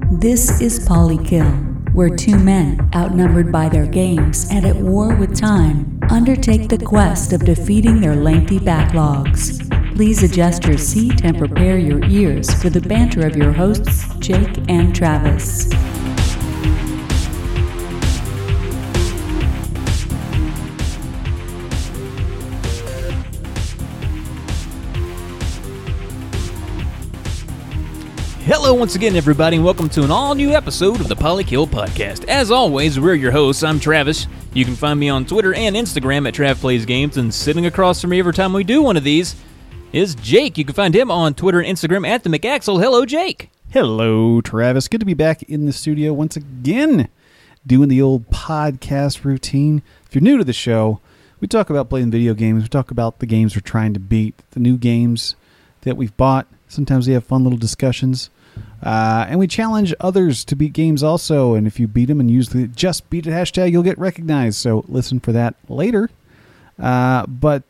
This is Polykill, where two men, outnumbered by their games and at war with time, undertake the quest of defeating their lengthy backlogs. Please adjust your seat and prepare your ears for the banter of your hosts, Jake and Travis. Hello once again, everybody, and welcome to an all-new episode of the Polykill Podcast. As always, we're your hosts. I'm Travis. You can find me on Twitter and Instagram at TravPlaysGames, and sitting across from me every time we do one of these is Jake. You can find him on Twitter and Instagram at the McAxel. Hello, Jake. Hello, Travis. Good to be back in the studio once again, doing the old podcast routine. If you're new to the show, we talk about playing video games. We talk about the games we're trying to beat, the new games that we've bought. Sometimes we have fun little discussions. And we challenge others to beat games also. And if you beat them and use the Just Beat It hashtag, you'll get recognized. So listen for that later. But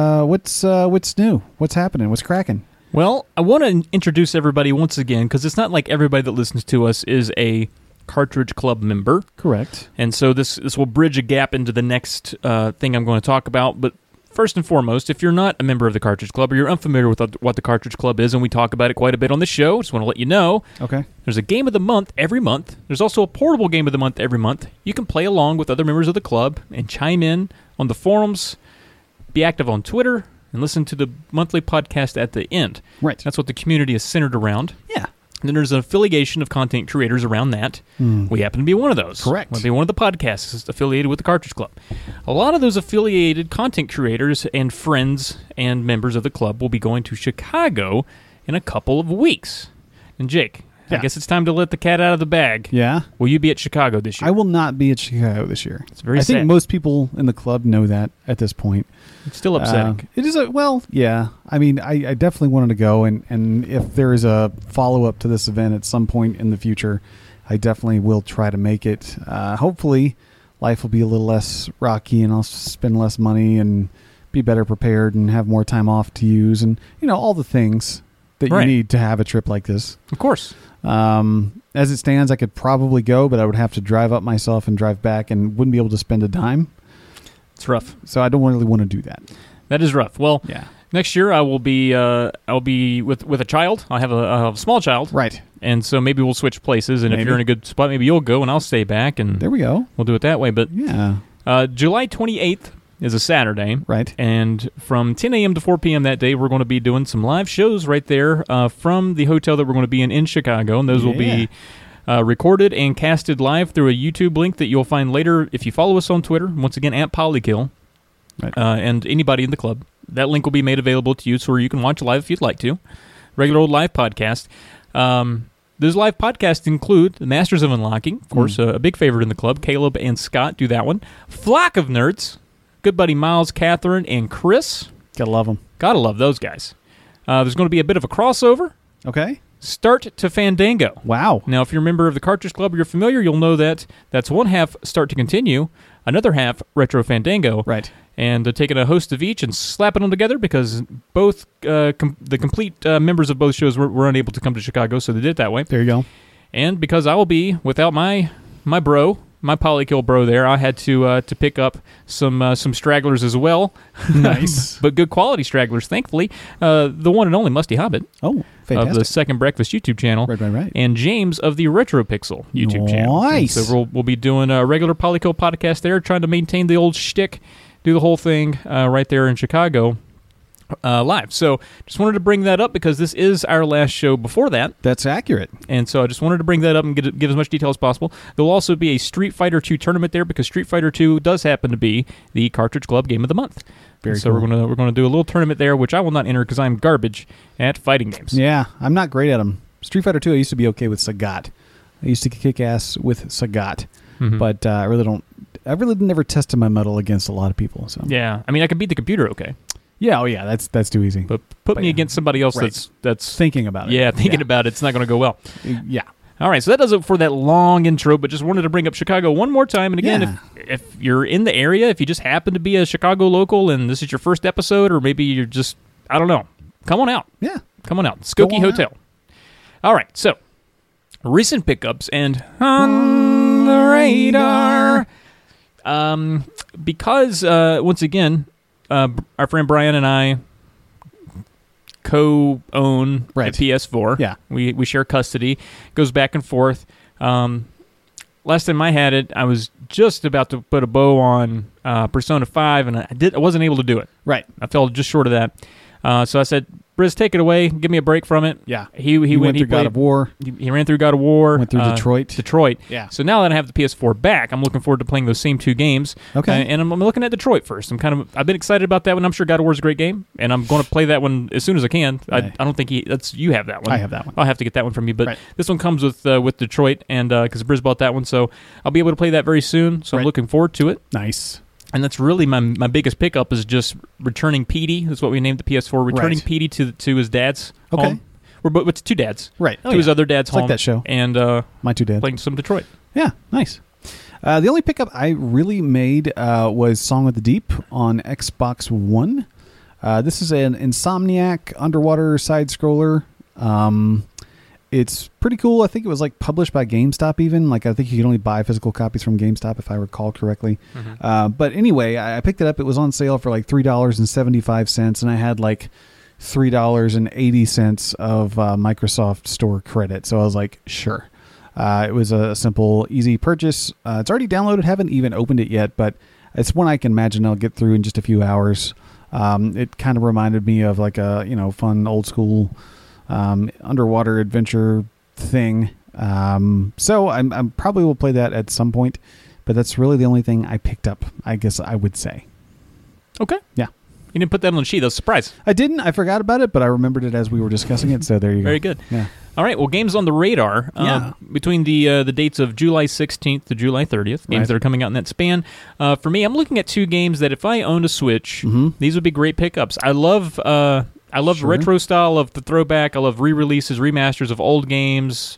what's new? What's happening? What's cracking? Well, I want to introduce everybody once again, because it's not like everybody that listens to us is a Cartridge Club member. Correct. And so this will bridge a gap into the next thing I'm going to talk about. But first and foremost, if you're not a member of the Cartridge Club or you're unfamiliar with what the Cartridge Club is, and we talk about it quite a bit on the show, just want to let you know. Okay. There's a game of the month every month. There's also a portable game of the month every month. You can play along with other members of the club and chime in on the forums, be active on Twitter, and listen to the monthly podcast at the end. Right. That's what the community is centered around. Yeah. And then there's an affiliation of content creators around that. We happen to be one of those. Correct. We'll be one of the podcasts affiliated with the Cartridge Club. A lot of those affiliated content creators and friends and members of the club will be going to Chicago in a couple of weeks. And Jake, I guess it's time to let the cat out of the bag. Yeah. Will you be at Chicago this year? I will not be at Chicago this year. It's very I sad. think most people in the club know that at this point. It's still upsetting. It is yeah. I mean, I definitely wanted to go, and if there is a follow-up to this event at some point in the future, I definitely will try to make it. Hopefully, life will be a little less rocky, and I'll spend less money and be better prepared and have more time off to use, and, all the things that you need to have a trip like this. Of course. As it stands, I could probably go, but I would have to drive up myself and drive back and wouldn't be able to spend a dime. It's rough. So I don't really want to do that. That is rough. Well, yeah. Next year I'll be with a child. I have a small child. Right. And so maybe we'll switch places, and if you're in a good spot, maybe you'll go and I'll stay back, and there we go. We'll do it that way. But yeah. July 28th is a Saturday. Right. And from 10 a.m. to 4 p.m. that day, we're going to be doing some live shows right there from the hotel that we're going to be in Chicago, and those will be recorded and casted live through a YouTube link that you'll find later if you follow us on Twitter, once again, at Polykill, and anybody in the club. That link will be made available to you so you can watch live if you'd like to. Regular old live podcast. Those live podcasts include the Masters of Unlocking, of course, a big favorite in the club. Caleb and Scott do that one. Flock of Nerds, good buddy Miles, Catherine, and Chris. Gotta love them. Gotta love those guys. There's going to be a bit of a crossover. Okay. Start to Fandango. Wow. Now, if you're a member of the Cartridge Club or you're familiar, you'll know that that's one half Start to Continue, another half Retro Fandango. Right. And taking a host of each and slapping them together because both the complete members of both shows were unable to come to Chicago, so they did it that way. There you go. And because I will be without my bro, my Polykill bro there, I had to pick up some stragglers as well. Nice. But good quality stragglers, thankfully. The one and only Musty Hobbit. Oh, fantastic. Of the Second Breakfast YouTube channel. Right. And James of the RetroPixel YouTube channel. Nice. And so we'll be doing a regular Polykill podcast there, trying to maintain the old shtick, do the whole thing right there in Chicago live. So just wanted to bring that up because this is our last show before that. That's accurate. And so I just wanted to bring that up and give as much detail as possible. There will also be a Street Fighter 2 tournament there because Street Fighter 2 does happen to be the Cartridge Club Game of the Month. So cool. we're gonna do a little tournament there, which I will not enter because I'm garbage at fighting games. Yeah, I'm not great at them. Street Fighter 2, I used to be okay with Sagat. I used to kick ass with Sagat, but I really never tested my mettle against a lot of people. So yeah, I mean I can beat the computer okay. Yeah, that's too easy. But put me against somebody else that's thinking about it. Yeah, thinking about it, it's not going to go well. Yeah. All right, so that does it for that long intro, but just wanted to bring up Chicago one more time. And again, if you're in the area, if you just happen to be a Chicago local and this is your first episode, or maybe you're just, I don't know, come on out. Yeah. Come on out. Skokie Hotel. All right, so recent pickups and on the radar. Because once again, our friend Brian and I co-own a PS4. Yeah. We share custody. Goes back and forth. Last time I had it, I was just about to put a bow on Persona 5, and I wasn't able to do it. Right. I fell just short of that. So I said, Briz, take it away. Give me a break from it. Yeah. He went through God of War. He ran through God of War. Went through Detroit. Yeah. So now that I have the PS4 back, I'm looking forward to playing those same two games. Okay. And I'm looking at Detroit first. I've been excited about that one. I'm sure God of War is a great game, and I'm going to play that one as soon as I can. Right. I don't think you have that one. I have that one. I'll have to get that one from you. But Right. this one comes with Detroit, and because Briz bought that one, so I'll be able to play that very soon. So I'm looking forward to it. Nice. And that's really my biggest pickup is just returning Petey. That's what we named the PS4. Returning Petey to his dad's home. It's two dads. Right. To his other dad's home. Like that show. And My two dads. playing some Detroit. Yeah, nice. The only pickup I really made was Song of the Deep on Xbox One. This is an Insomniac underwater side-scroller. It's pretty cool. I think it was published by GameStop even. I think you can only buy physical copies from GameStop if I recall correctly. Mm-hmm. But anyway, I picked it up. It was on sale for $3.75, and I had $3.80 of Microsoft Store credit. So I was like, sure. It was a simple, easy purchase. It's already downloaded. Haven't even opened it yet, but it's one I can imagine I'll get through in just a few hours. It kind of reminded me of a fun old school underwater adventure thing. So I'm probably will play that at some point, but that's really the only thing I picked up, I guess I would say. Okay. Yeah. You didn't put that on the sheet. That was a surprise. I didn't. I forgot about it, but I remembered it as we were discussing it, so there you go. Very good. Yeah. All right. Well, games on the radar. Between the dates of July 16th to July 30th, games that are coming out in that span. For me, I'm looking at two games that if I owned a Switch, these would be great pickups. I love the retro style of the throwback. I love re-releases, remasters of old games,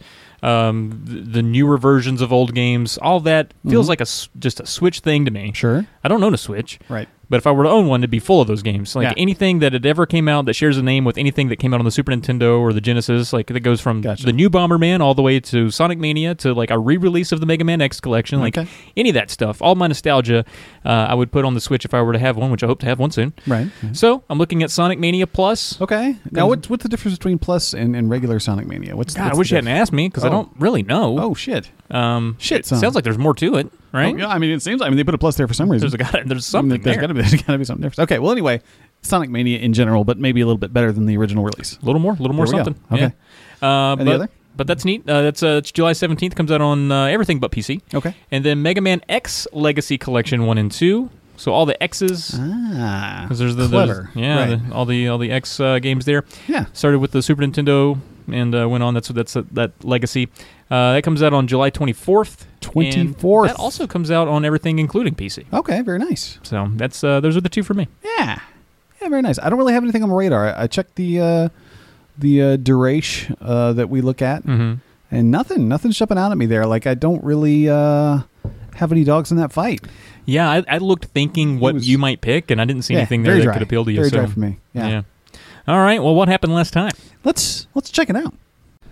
the newer versions of old games. All that feels like just a Switch thing to me. Sure. I don't own a Switch. Right. But if I were to own one, it'd be full of those games. Anything that had ever came out that shares a name with anything that came out on the Super Nintendo or the Genesis, that goes from the new Bomberman all the way to Sonic Mania to a re-release of the Mega Man X collection, any of that stuff. All my nostalgia I would put on the Switch if I were to have one, which I hope to have one soon. Right. So I'm looking at Sonic Mania Plus. Okay. Now, what's the difference between Plus and regular Sonic Mania? I wish you hadn't asked me because I don't really know. Oh, shit. It sounds like there's more to it, right? Oh, yeah, it seems. They put a plus there for some reason. There's something there's there. There's got to be something different. Okay. Well, anyway, Sonic Mania in general, but maybe a little bit better than the original release. A little more something. Okay. Yeah. Any other? But that's neat. It's July 17th. Comes out on everything but PC. Okay. And then Mega Man X Legacy Collection 1 and 2. So all the X's. Because there's clever. All the X games there. Yeah. Started with the Super Nintendo and went on. That's that Legacy. That comes out on July 24th. 24th. That also comes out on everything, including PC. Okay, very nice. So that's those are the two for me. Yeah, very nice. I don't really have anything on my radar. I checked the duration that we look at, and nothing's jumping out at me there. I don't really have any dogs in that fight. Yeah, I looked thinking what you might pick, and I didn't see anything there that could appeal to you. Very dry for me. Yeah. All right. Well, what happened last time? Let's check it out.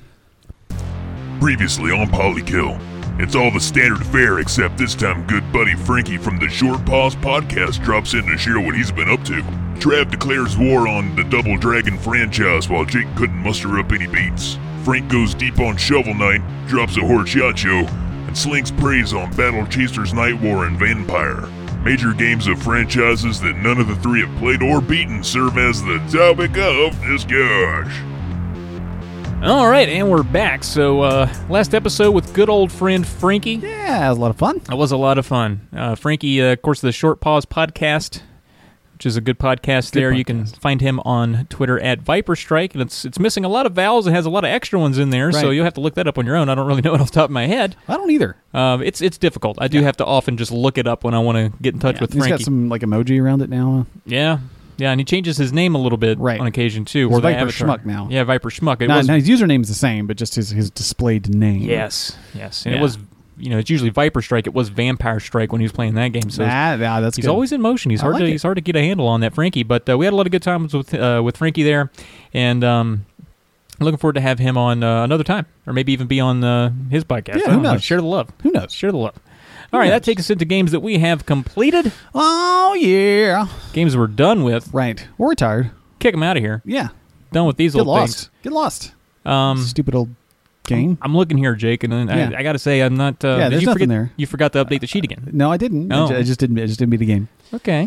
Previously on Polykill, it's all the standard fare, except this time good buddy Frankie from the Short Pause podcast drops in to share what he's been up to. Trav declares war on the Double Dragon franchise while Jake couldn't muster up any beats. Frank goes deep on Shovel Knight, drops a horchata, and slings praise on Battle Chasers Night War and Vampire. Major games of franchises that none of the three have played or beaten serve as the topic of discussion. All right, and we're back. So last episode with good old friend Frankie. Yeah, it was a lot of fun. It was a lot of fun. Frankie, of course, the Short Pause podcast, which is a good podcast there. You can find him on Twitter at Viperstrike, and it's missing a lot of vowels. It has a lot of extra ones in there, so you'll have to look that up on your own. I don't really know it off the top of my head. I don't either. It's difficult. I do have to often just look it up when I want to get in touch with Frankie. He's got some emoji around it now. Yeah, and he changes his name a little bit on occasion, too. He's Viper Schmuck now. Yeah, Viper Schmuck. Now his username's the same, but just his displayed name. Yes. And it was, it's usually Viper Strike. It was Vampire Strike when he was playing that game. So that's he's always in motion. He's hard to get a handle on that, Frankie. But we had a lot of good times with Frankie there. And looking forward to have him on another time, or maybe even be on his podcast. Yeah, I who don't know. knows? Share the love. Who knows? Share the love. All right, that takes us into games that we have completed. Oh, yeah. Games we're done with. Right. Or retired. Kick them out of here. Yeah. Done with these Get old lost. things. Get lost. Um, Stupid old game. I'm looking here, Jake, and Yeah. I got to say, I'm not. Yeah, did there's you nothing forget, there. You forgot to update the sheet again. No, I didn't. Oh. I just didn't beat the game. Okay.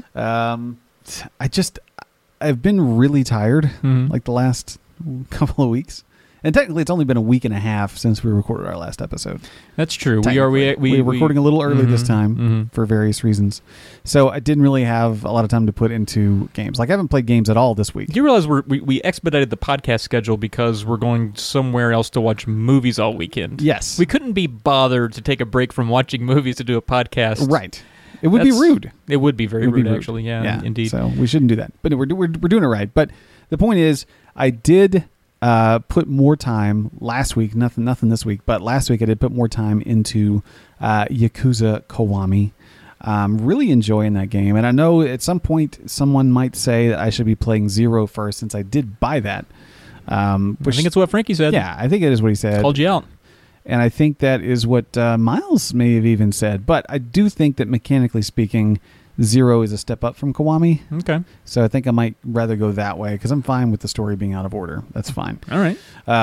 I've been really tired Mhm. like the last couple of weeks. And technically, it's only been a week and a half since we recorded our last episode. That's true. We're recording a little early this time for various reasons. So I didn't really have a lot of time to put into games. Like, I haven't played games at all this week. Do you realize we expedited the podcast schedule because we're going somewhere else to watch movies all weekend? Yes. We couldn't be bothered to take a break from watching movies to do a podcast. Right. It would be rude. It would be very rude, actually. Yeah, indeed. So we shouldn't do that. But we're doing it right. But the point is, I did put more time last week. Nothing this week. But last week I did put more time into Yakuza Kiwami. Really enjoying that game. And I know at some point someone might say that I should be playing Zero first, since I did buy that. I think it's what Frankie said. Yeah, I think it is what he said. Called you out. And I think that is what Miles may have even said. But I do think that mechanically speaking, Zero is a step up from Kiwami. Okay. So I think I might rather go that way, because I'm fine with the story being out of order. That's fine. All right.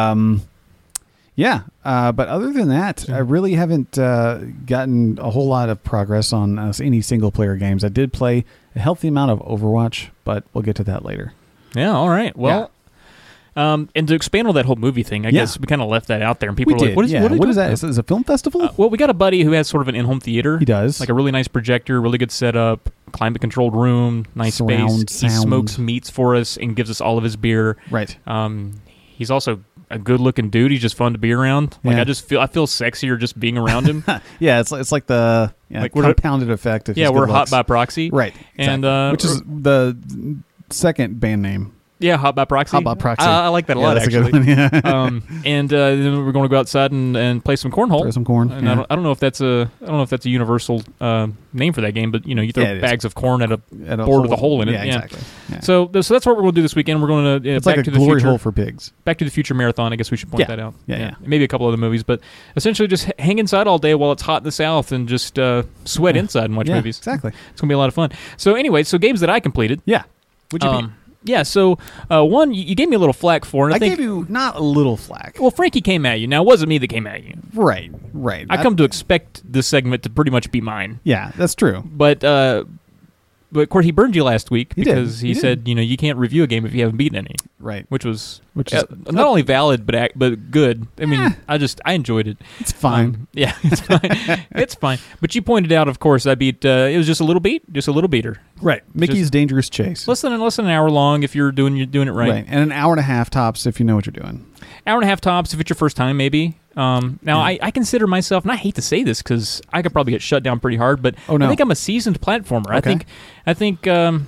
Yeah. But other than that, I really haven't gotten a whole lot of progress on any single-player games. I did play a healthy amount of Overwatch, but we'll get to that later. Yeah, all right. Well, and to expand on that whole movie thing, I guess we kind of left that out there, and people We are did. like, what is that? Is it a film festival? Well, we got a buddy who has sort of an in-home theater. He does. Like a really nice projector, really good setup, climate-controlled room, nice Surround space. He sound. smokes meats for us and gives us all of his beer. Right. He's also a good-looking dude. He's just fun to be around. Like Yeah. I feel sexier just being around him. Yeah, it's like the Like we're- compounded effect. Of his we're good hot looks. by proxy. Right. And exactly. Which is the second band name. Yeah, hot by proxy. Hot by proxy. I like that a lot, that's actually. A good one. Yeah. And then we're going to go outside and play some cornhole. Throw some corn. And Yeah. I don't know if that's a universal name for that game, but you throw bags of corn at a board with a hole in it. Yeah, exactly. Yeah. So that's what we're going to do this weekend. We're going to It's Back like to a the glory Future. hole for pigs. Back to the Future marathon. I guess we should point Yeah. that out. Yeah. Maybe a couple other movies, but essentially just hang inside all day while it's hot in the South and just sweat inside and watch movies. Exactly. It's going to be a lot of fun. So anyway, games that I completed. Yeah. What'd you beat? Yeah, so one you gave me a little flack for, and I think gave you not a little flack. well, Frankie came at you. Now, it wasn't me that came at you. Right. I come to expect this segment to pretty much be mine. Yeah, that's true. But of course, he burned you last week He did. because he He said, you can't review a game if you haven't beaten any. Right. Which is not only valid but good. I mean, I enjoyed it. It's fine. Yeah, it's fine. It's fine. But you pointed out, of course, I beat. It was just a little beater. Right. Mickey's Dangerous Chase. Less than an hour long if you're doing it right. Right. And an hour and a half tops if you know what you're doing. Hour and a half tops if it's your first time, maybe. I consider myself, and I hate to say this because I could probably get shut down pretty hard, but I think I'm a seasoned platformer. Okay. I think I'm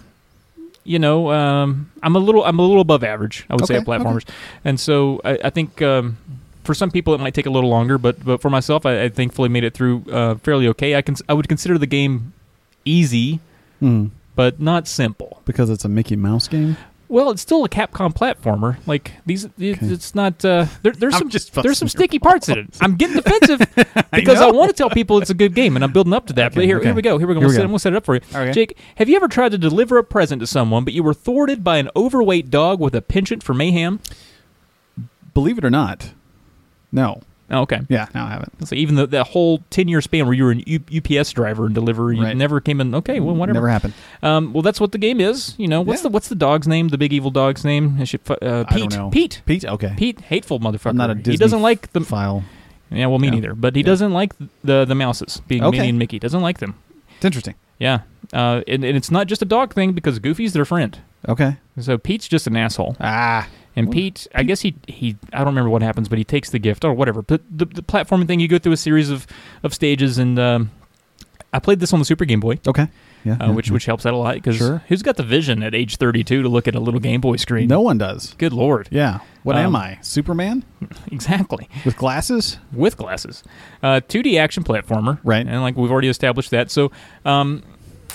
a little above average, I would say, at platformers, and so I think for some people it might take a little longer, but for myself, I thankfully made it through fairly okay. I would consider the game easy, but not simple because it's a Mickey Mouse game. Well, it's still a Capcom platformer. Like it's not. There's some sticky parts in it. I'm getting defensive because I want to tell people it's a good game, and I'm building up to that. But here we go. I'm going to set it up for you. Okay. Jake, have you ever tried to deliver a present to someone, but you were thwarted by an overweight dog with a penchant for mayhem? Believe it or not, no. Oh, okay. Yeah, no, I haven't. So even the whole 10-year span where you were an UPS driver and delivery, you never came in. Okay, well, whatever. Never happened. Well, that's what the game is. What's the dog's name? The big evil dog's name? Pete. I don't know. Pete. Okay. Pete, hateful motherfucker. I'm not a Disney he doesn't like the file. Yeah, well, me neither. But he doesn't like the mouses, being Minnie and Mickey. Doesn't like them. It's interesting. Yeah, and it's not just a dog thing because Goofy's their friend. Okay. So Pete's just an asshole. And Pete, I guess he I don't remember what happens, but he takes the gift or whatever. But the platforming thing, you go through a series of stages, and I played this on the Super Game Boy. Okay. Yeah. Which helps out a lot because who's got the vision at age 32 to look at a little Game Boy screen? No one does. Good Lord. Yeah. What am I? Superman? Exactly. With glasses? With glasses. 2D action platformer. Right. And like we've already established that. So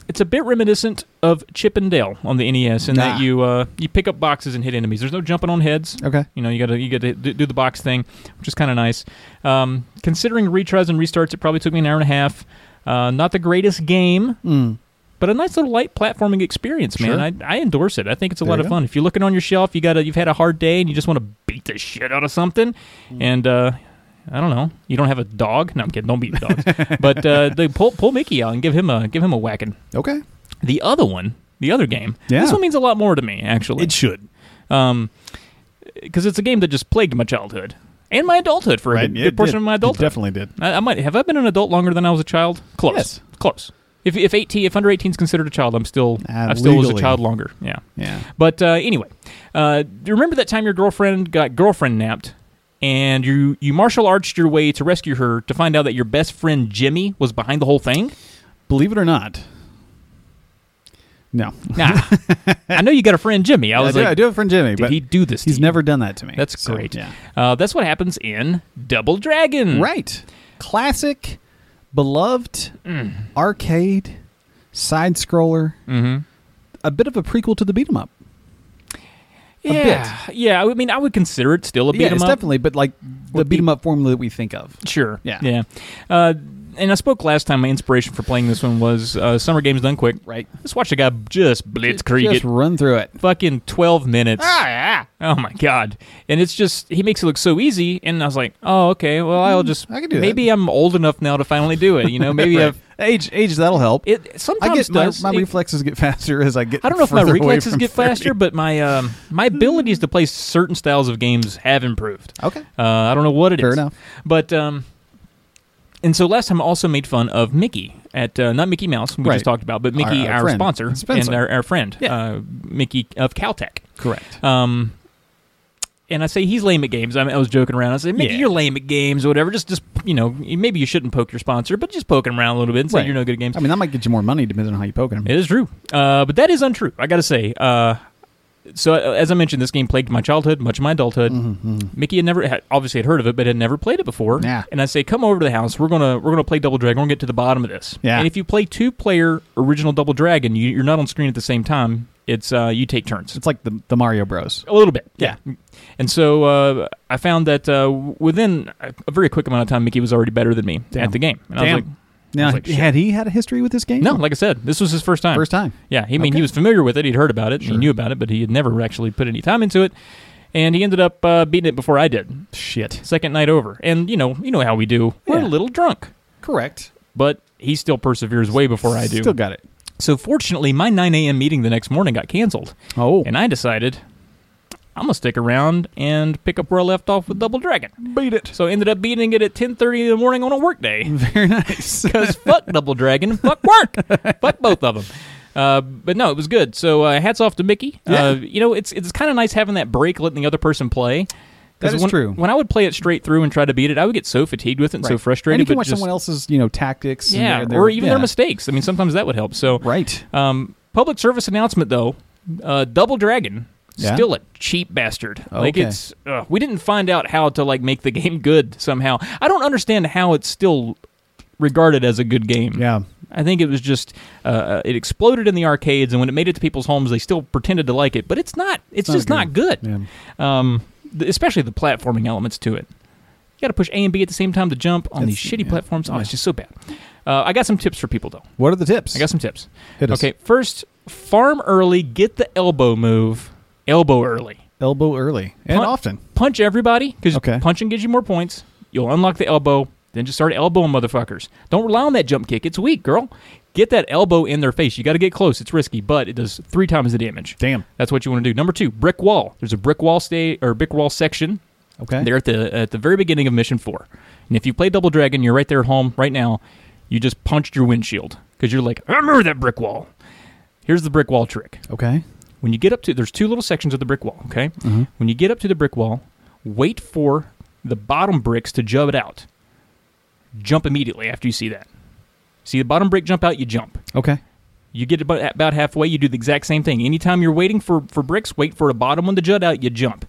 It's a bit reminiscent of Chip and Dale on the NES in that you pick up boxes and hit enemies. There's no jumping on heads. Okay. You got to do the box thing, which is kind of nice. Considering retries and restarts, it probably took me an hour and a half. Not the greatest game, but a nice little light platforming experience, man. I endorse it. I think it's a lot of fun. If you're looking on your shelf, you've had a hard day and you just want to beat the shit out of something, and I don't know. You don't have a dog? No, I'm kidding. Don't beat the dogs. But they pull Mickey out and give him a whacking. Okay. The other game. Yeah. This one means a lot more to me, actually. It should. Because it's a game that just plagued my childhood and my adulthood for a good portion of my adulthood. It definitely did. Have I been an adult longer than I was a child? Close. Yes. Close. If under 18 is considered a child, I still was a child longer. Yeah. Yeah. But anyway, remember that time your girlfriend got girlfriend napped? And you martial arched your way to rescue her to find out that your best friend Jimmy was behind the whole thing? Believe it or not. No. Nah. I know you got a friend Jimmy. I do have a friend Jimmy. Did he do this to He's you? never done that to me. That's great. Yeah. That's what happens in Double Dragon. Right. Classic, beloved, arcade, side-scroller. Mm-hmm. A bit of a prequel to the beat-em-up. Yeah. I mean, I would consider it still a beat 'em up. Yeah, it's definitely, but like the beat 'em up formula that we think of. Sure. Yeah. And I spoke last time. My inspiration for playing this one was Summer Games Done Quick. Right. Just watch a guy just blitzkrieg Just it. run through it. Fucking 12 minutes. Oh my god! And it's just he makes it look so easy, and I was like, oh okay, well I can do that. Maybe I'm old enough now to finally do it. Maybe right. age that'll help. It sometimes my reflexes get faster as I get. I don't know if my reflexes get 30. faster, but my abilities to play certain styles of games have improved. Okay. I don't know what it is. Fair enough. But and so last time I also made fun of Mickey at not Mickey Mouse we just talked about, but Mickey, our sponsor, Spencer. and our friend, Mickey of Caltech. Correct. And I say he's lame at games. I was joking around. I said, Mickey, you're lame at games or whatever. Just maybe you shouldn't poke your sponsor, but just poke him around a little bit and say you're no good at games. I mean, that might get you more money depending on how you poke him. It is true. But that is untrue, I got to say. So as I mentioned, this game plagued my childhood, much of my adulthood. Mickey obviously had heard of it, but had never played it before. Yeah. And I say, come over to the house. We're gonna play Double Dragon. We're gonna get to the bottom of this. Yeah. And if you play 2-player original Double Dragon, you're not on screen at the same time. It's you take turns. It's like the Mario Bros. A little bit. Yeah. And so I found that within a very quick amount of time, Mickey was already better than me at the game. And I was like. Now, had he had a history with this game? No, like I said, this was his first time. First time. Yeah, he was familiar with it. He'd heard about it. Sure. He knew about it, but he had never actually put any time into it. And he ended up beating it before I did. Shit. Second night over. And you know how we do. We're a little drunk. Correct. But he still perseveres way before I do. Still got it. So fortunately, my 9 a.m. meeting the next morning got canceled. Oh. And I decided I'm going to stick around and pick up where I left off with Double Dragon. Beat it. So I ended up beating it at 10:30 in the morning on a work day. Very nice. Because fuck Double Dragon and fuck work. Fuck both of them. But no, it was good. So hats off to Mickey. Yeah. It's kind of nice having that break, letting the other person play. That is true. When I would play it straight through and try to beat it, I would get so fatigued with it and so frustrated. And you can watch someone else's, tactics. Yeah, or even their mistakes. I mean, sometimes that would help. So right. Public service announcement, though. Double Dragon, still a cheap bastard. Like it's, we didn't find out how to make the game good somehow. I don't understand how it's still regarded as a good game. Yeah. I think it was just it exploded in the arcades, and when it made it to people's homes, they still pretended to like it. But it's not. It's just not good. Yeah. Especially the platforming elements to it. You got to push A and B at the same time to jump on these shitty platforms. Oh, it's just so bad. I got some tips for people, though. What are the tips? I got some tips. Hit us. Okay, first, farm early, get the elbow move. Elbow early. Elbow early. And often. Punch everybody, because Okay. punching gives you more points. You'll unlock the elbow, then just start elbowing motherfuckers. Don't rely on that jump kick. It's weak, girl. Get that elbow in their face. You got to get close. It's risky, but it does 3 times the damage. Damn. That's what you want to do. Number 2, brick wall. There's a brick wall brick wall section. Okay. They're at the very beginning of Mission 4. And if you play Double Dragon, you're right there at home right now. You just punched your windshield because you're like, I remember that brick wall. Here's the brick wall trick. Okay. When you get up to, there's 2 little sections of the brick wall, okay? Mm-hmm. When you get up to the brick wall, wait for the bottom bricks to jump it out. Jump immediately after you see that. See the bottom brick jump out, you jump. Okay. You get about halfway, you do the exact same thing. Anytime you're waiting for bricks, wait for a bottom one to jut out, you jump.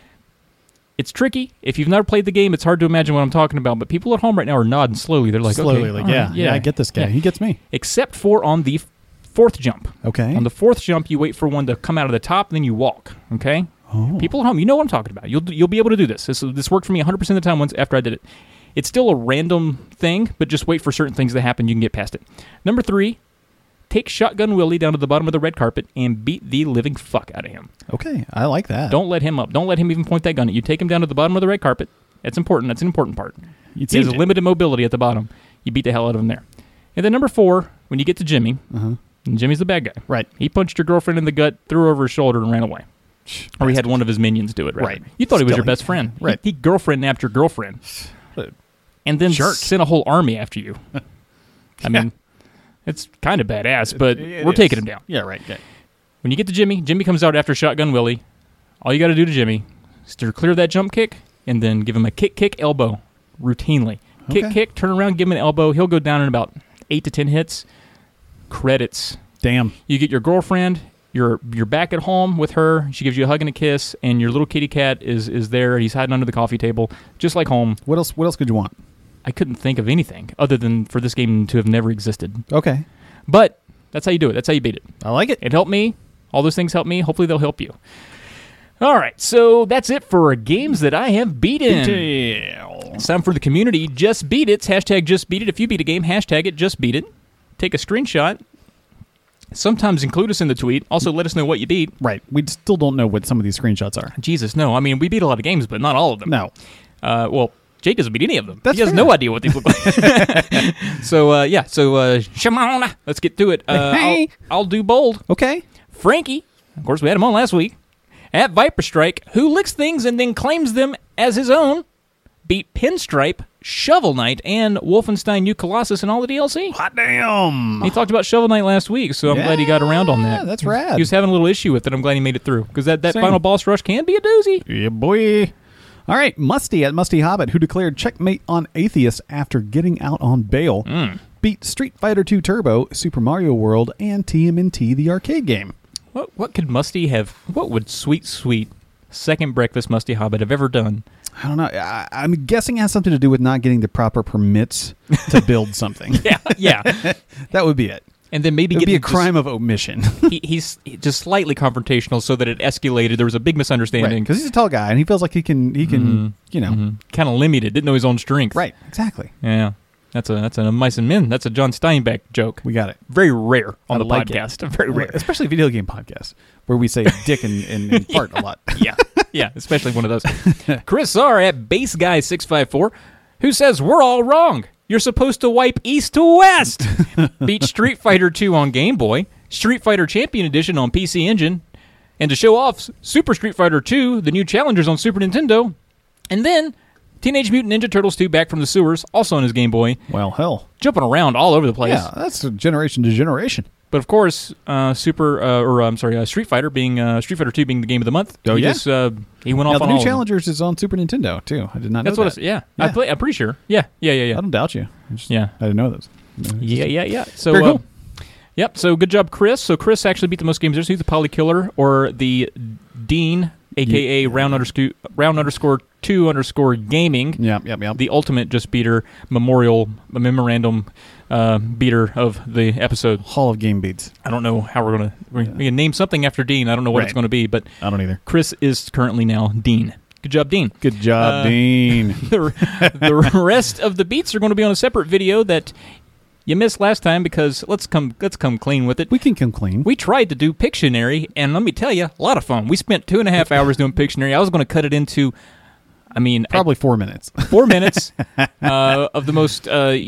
It's tricky. If you've never played the game, it's hard to imagine what I'm talking about, but people at home right now are nodding slowly. They're like, slowly, okay, yeah, I get this guy. Yeah. He gets me. Except for on the fourth jump. Okay. On the fourth jump, you wait for one to come out of the top, and then you walk. Okay. Oh. People at home, you know what I'm talking about. You'll be able to do this. This worked for me 100% of the time once after I did it. It's still a random thing, but just wait for certain things to happen. You can get past it. Number 3, take Shotgun Willie down to the bottom of the red carpet and beat the living fuck out of him. Okay, I like that. Don't let him up. Don't let him even point that gun at you. Take him down to the bottom of the red carpet. That's important. That's an important part. He has limited mobility at the bottom. You beat the hell out of him there. And then number 4, when you get to Jimmy, and Jimmy's the bad guy. Right. He punched your girlfriend in the gut, threw her over his shoulder, and ran away. Or he had one of his minions do it. Right. You thought he was your best friend. Right. He girlfriend napped your girlfriend. And then sent a whole army after you. I mean, it's kind of badass, but we're taking him down. Yeah, right. Yeah. When you get to Jimmy comes out after Shotgun Willie. All you got to do to Jimmy is to clear that jump kick and then give him a kick, elbow routinely. Kick, turn around, give him an elbow. He'll go down in about 8 to 10 hits. Credits. Damn. You get your girlfriend. You're back at home with her. She gives you a hug and a kiss, and your little kitty cat is there. He's hiding under the coffee table, just like home. What else could you want? I couldn't think of anything other than for this game to have never existed. Okay. But that's how you do it. That's how you beat it. I like it. It helped me. All those things helped me. Hopefully they'll help you. All right, so that's it for games that I have beaten. It's time for the community. Just beat it. Hashtag just beat it. If you beat a game, hashtag it just beat it. Take a screenshot. Sometimes include us in the tweet. Also, let us know what you beat. Right. We still don't know what some of these screenshots are. Jesus, no. I mean, we beat a lot of games, but not all of them. No. Well, Jake doesn't beat any of them. That's he has no idea what these look like. So, Shimona, let's get to it. Hey. I'll do bold. Okay. Frankie, of course, we had him on last week, at Viper Strike, who licks things and then claims them as his own, beat Pinstripe, Shovel Knight, and Wolfenstein New Colossus and all the DLC. Hot damn. He talked about Shovel Knight last week, so I'm glad he got around on that. That's rad. He was having a little issue with it. I'm glad he made it through, because that final boss rush can be a doozy. Yeah, boy. All right, Musty at Musty Hobbit, who declared checkmate on Atheist after getting out on bail, beat Street Fighter II Turbo, Super Mario World, and TMNT, the arcade game. What could Musty have? What would sweet second breakfast Musty Hobbit have ever done? I don't know. I'm guessing it has something to do with not getting the proper permits to build something. Yeah. That would be it. And then maybe it would be a crime of omission. he's just slightly confrontational, so that it escalated. There was a big misunderstanding because he's a tall guy and he feels like he can kind of limited. Didn't know his own strength. Right. Exactly. Yeah. That's a Mice and Men. That's a John Steinbeck joke. We got it. Very rare on the podcast. Very rare. Especially video game podcasts where we say dick and fart a lot. Yeah, especially one of those. Chris R. at BaseGuy654, who says, we're all wrong. You're supposed to wipe east to west. Beat Street Fighter 2 on Game Boy, Street Fighter Champion Edition on PC Engine, and to show off, Super Street Fighter 2, the new challengers on Super Nintendo, and then Teenage Mutant Ninja Turtles 2 Back from the Sewers, also on his Game Boy. Well, hell. Jumping around all over the place. Yeah, that's generation to generation. But of course, Street Fighter being Street Fighter 2 being the game of the month. Oh, yeah. He went off on the all new challengers is on Super Nintendo too. I did not know that. Yeah. I'm pretty sure. Yeah. I don't doubt you. I didn't know those. Yeah. So very cool. Yep. So good job, Chris. So Chris actually beat the most games there. So he's the Poly Killer or the Dean, aka round underscore 2 underscore gaming. Yep. The ultimate just beater memorandum beater of the episode. Hall of Game Beats. I don't know how we're gonna name something after Dean. I don't know what it's going to be, but I don't either. Chris is currently now Dean. Good job, Dean. Good job, Dean. The rest of the beats are going to be on a separate video that you missed last time because let's come clean with it. We can come clean. We tried to do Pictionary, and let me tell you, a lot of fun. We spent 2.5 hours doing Pictionary. I was going to cut it into, probably 4 minutes. 4 minutes of the most,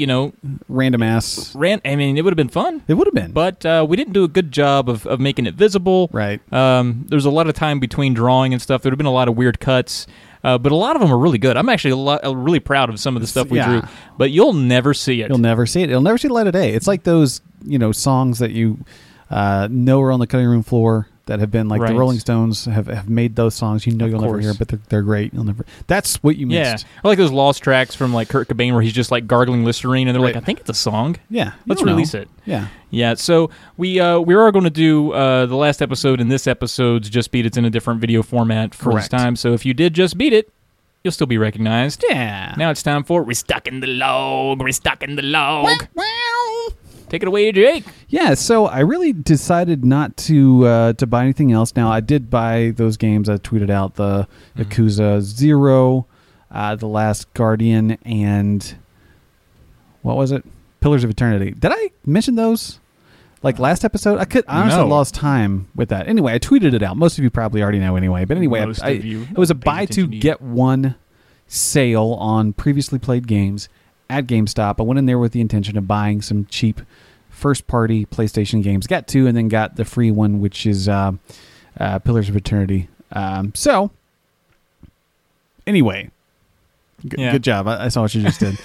random ass. it would have been fun. It would have been. But we didn't do a good job of making it visible. Right. There's a lot of time between drawing and stuff. There would have been a lot of weird cuts. But a lot of them are really good. I'm actually really proud of some of the stuff we drew. But you'll never see it. You'll never see it. It'll never see the light of day. It's like those, songs that you know are on the cutting room floor that have been like the Rolling Stones have made those songs. You'll never hear, but they're great. You'll never. That's what you missed. Yeah, or like those lost tracks from like Kurt Cobain where he's just like gargling Listerine, and they're like, I think it's a song. Yeah, let's release it. Yeah. So we are going to do the last episode and this episode's Just Beat It's in a different video format for this time. So if you did just beat it, you'll still be recognized. Yeah. Now it's time for Restocking the Log. Take it away, Jake. Yeah, so I really decided not to buy anything else. Now, I did buy those games. I tweeted out the Yakuza 0, The Last Guardian, and what was it? Pillars of Eternity. Did I mention those? Like last episode? I honestly lost time with that. Anyway, I tweeted it out. Most of you probably already know anyway. But anyway, it was a buy two, get one sale on previously played games at GameStop. I went in there with the intention of buying some cheap first-party PlayStation games. Got two and then got the free one, which is Pillars of Eternity. So, anyway, good job. I saw what you just did.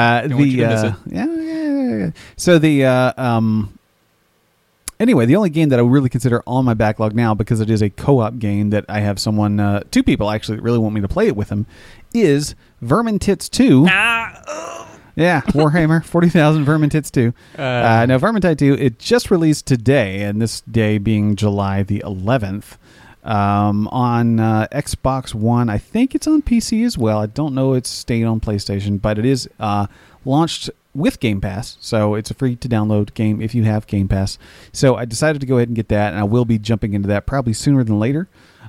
So anyway, the only game that I really consider on my backlog now, because it is a co-op game that I have someone, two people actually that really want me to play it with them, is Vermintide 2. Yeah, Warhammer 40,000 Vermintide 2. Now, Vermintide 2, it just released today, and this day being July the 11th, on Xbox One. I think it's on PC as well. I don't know it's staying on PlayStation, but it is launched with Game Pass, so it's a free-to-download game if you have Game Pass. So I decided to go ahead and get that, and I will be jumping into that probably sooner than later.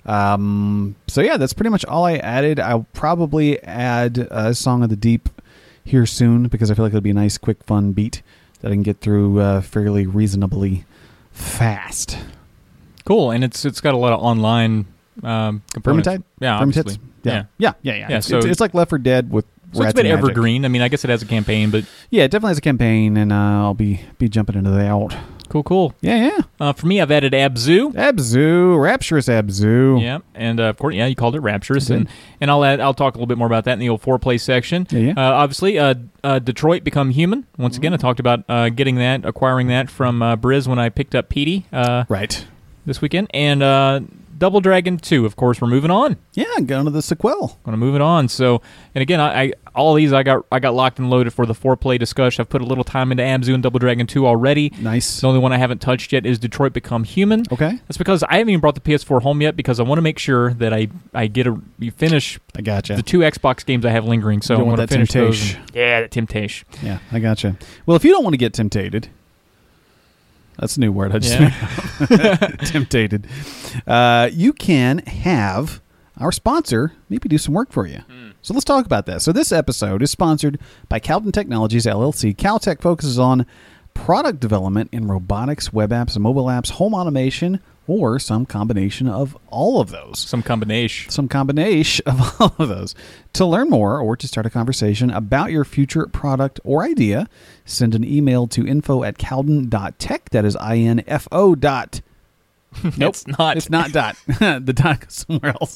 So yeah, that's pretty much all I added. I'll probably add Song of the Deep here soon, because I feel like it'll be a nice, quick, fun beat that I can get through fairly reasonably fast. Cool, and it's got a lot of online components. Vermintide? Yeah, obviously. Yeah. So it's like Left 4 Dead with so it's a bit evergreen. I mean, I guess it has a campaign, but yeah, it definitely has a campaign, and I'll be jumping into that. Cool. Yeah. For me, I've added Abzu, Rapturous Abzu. Yeah, and of course, you called it Rapturous, and I'll talk a little bit more about that in the old foreplay section. Yeah. Obviously, Detroit Become Human. Once again, I talked about acquiring that from Briz when I picked up Petey. Right. This weekend, and Double Dragon 2, of course, we're moving on. Yeah, going to the sequel. Going to move it on. So, and again, I all these I got locked and loaded for the foreplay discussion. I've put a little time into Abzu and Double Dragon 2 already. Nice. The only one I haven't touched yet is Detroit Become Human. Okay. That's because I haven't even brought the PS4 home yet, because I want to make sure that I finish I gotcha. the two Xbox games I have lingering. So I want to finish those. Yeah, that Temptation. Yeah, I gotcha. Well, if you don't want to get temptated, that's a new word I just made up. Temptated. You can have our sponsor maybe do some work for you. So let's talk about that. So this episode is sponsored by Cowden Technologies, LLC. Caltech focuses on product development in robotics, web apps, mobile apps, home automation, or some combination of all of those. Some combination of all of those. To learn more or to start a conversation about your future product or idea, send an email to info@cowden.tech. That is info. Nope, it's not. It's not dot. The dot goes somewhere else.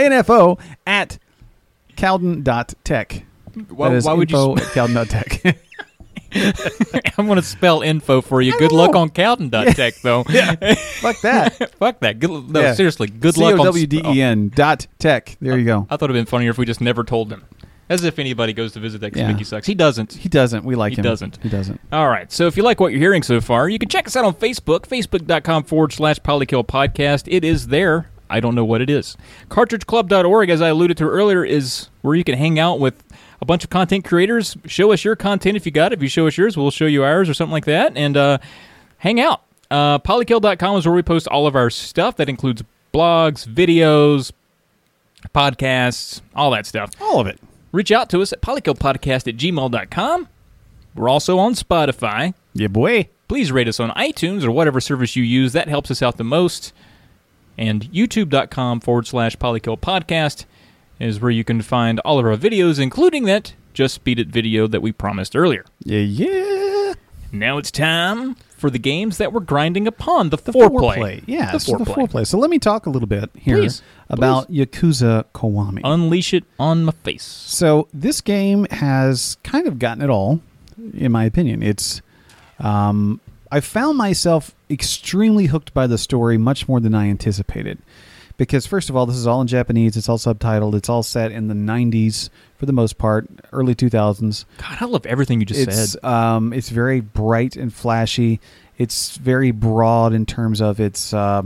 info@cowden.tech. Why would you at cowden.tech. I'm going to spell info for you. Good luck on Cowden.tech, though. Yeah. Fuck that. Fuck that. Seriously. Good luck on COWDEN.tech. There you go. I thought it would have been funnier if we just never told him. As if anybody goes to visit that Mickey sucks. He doesn't. He doesn't. We like him. He doesn't. All right. So if you like what you're hearing so far, you can check us out on Facebook, facebook.com/PolyKillPodcast. It is there. I don't know what it is. CartridgeClub.org, as I alluded to earlier, is where you can hang out with a bunch of content creators. Show us your content if you got it. If you show us yours, we'll show you ours or something like that. And hang out. Polykill.com is where we post all of our stuff. That includes blogs, videos, podcasts, all that stuff. All of it. Reach out to us at polykillpodcast@gmail.com. We're also on Spotify. Yeah, boy. Please rate us on iTunes or whatever service you use. That helps us out the most. And youtube.com/polykillpodcast is where you can find all of our videos, including that Just Beat It video that we promised earlier. Yeah. Now it's time for the games that we're grinding upon, the foreplay. Yeah, the foreplay. So let me talk a little bit here about Yakuza Kiwami. Unleash it on my face. So this game has kind of gotten it all, in my opinion. It's, I found myself extremely hooked by the story much more than I anticipated. Because, first of all, this is all in Japanese. It's all subtitled. It's all set in the 90s for the most part, early 2000s. God, I love everything you just said. It's very bright and flashy. It's very broad in terms of its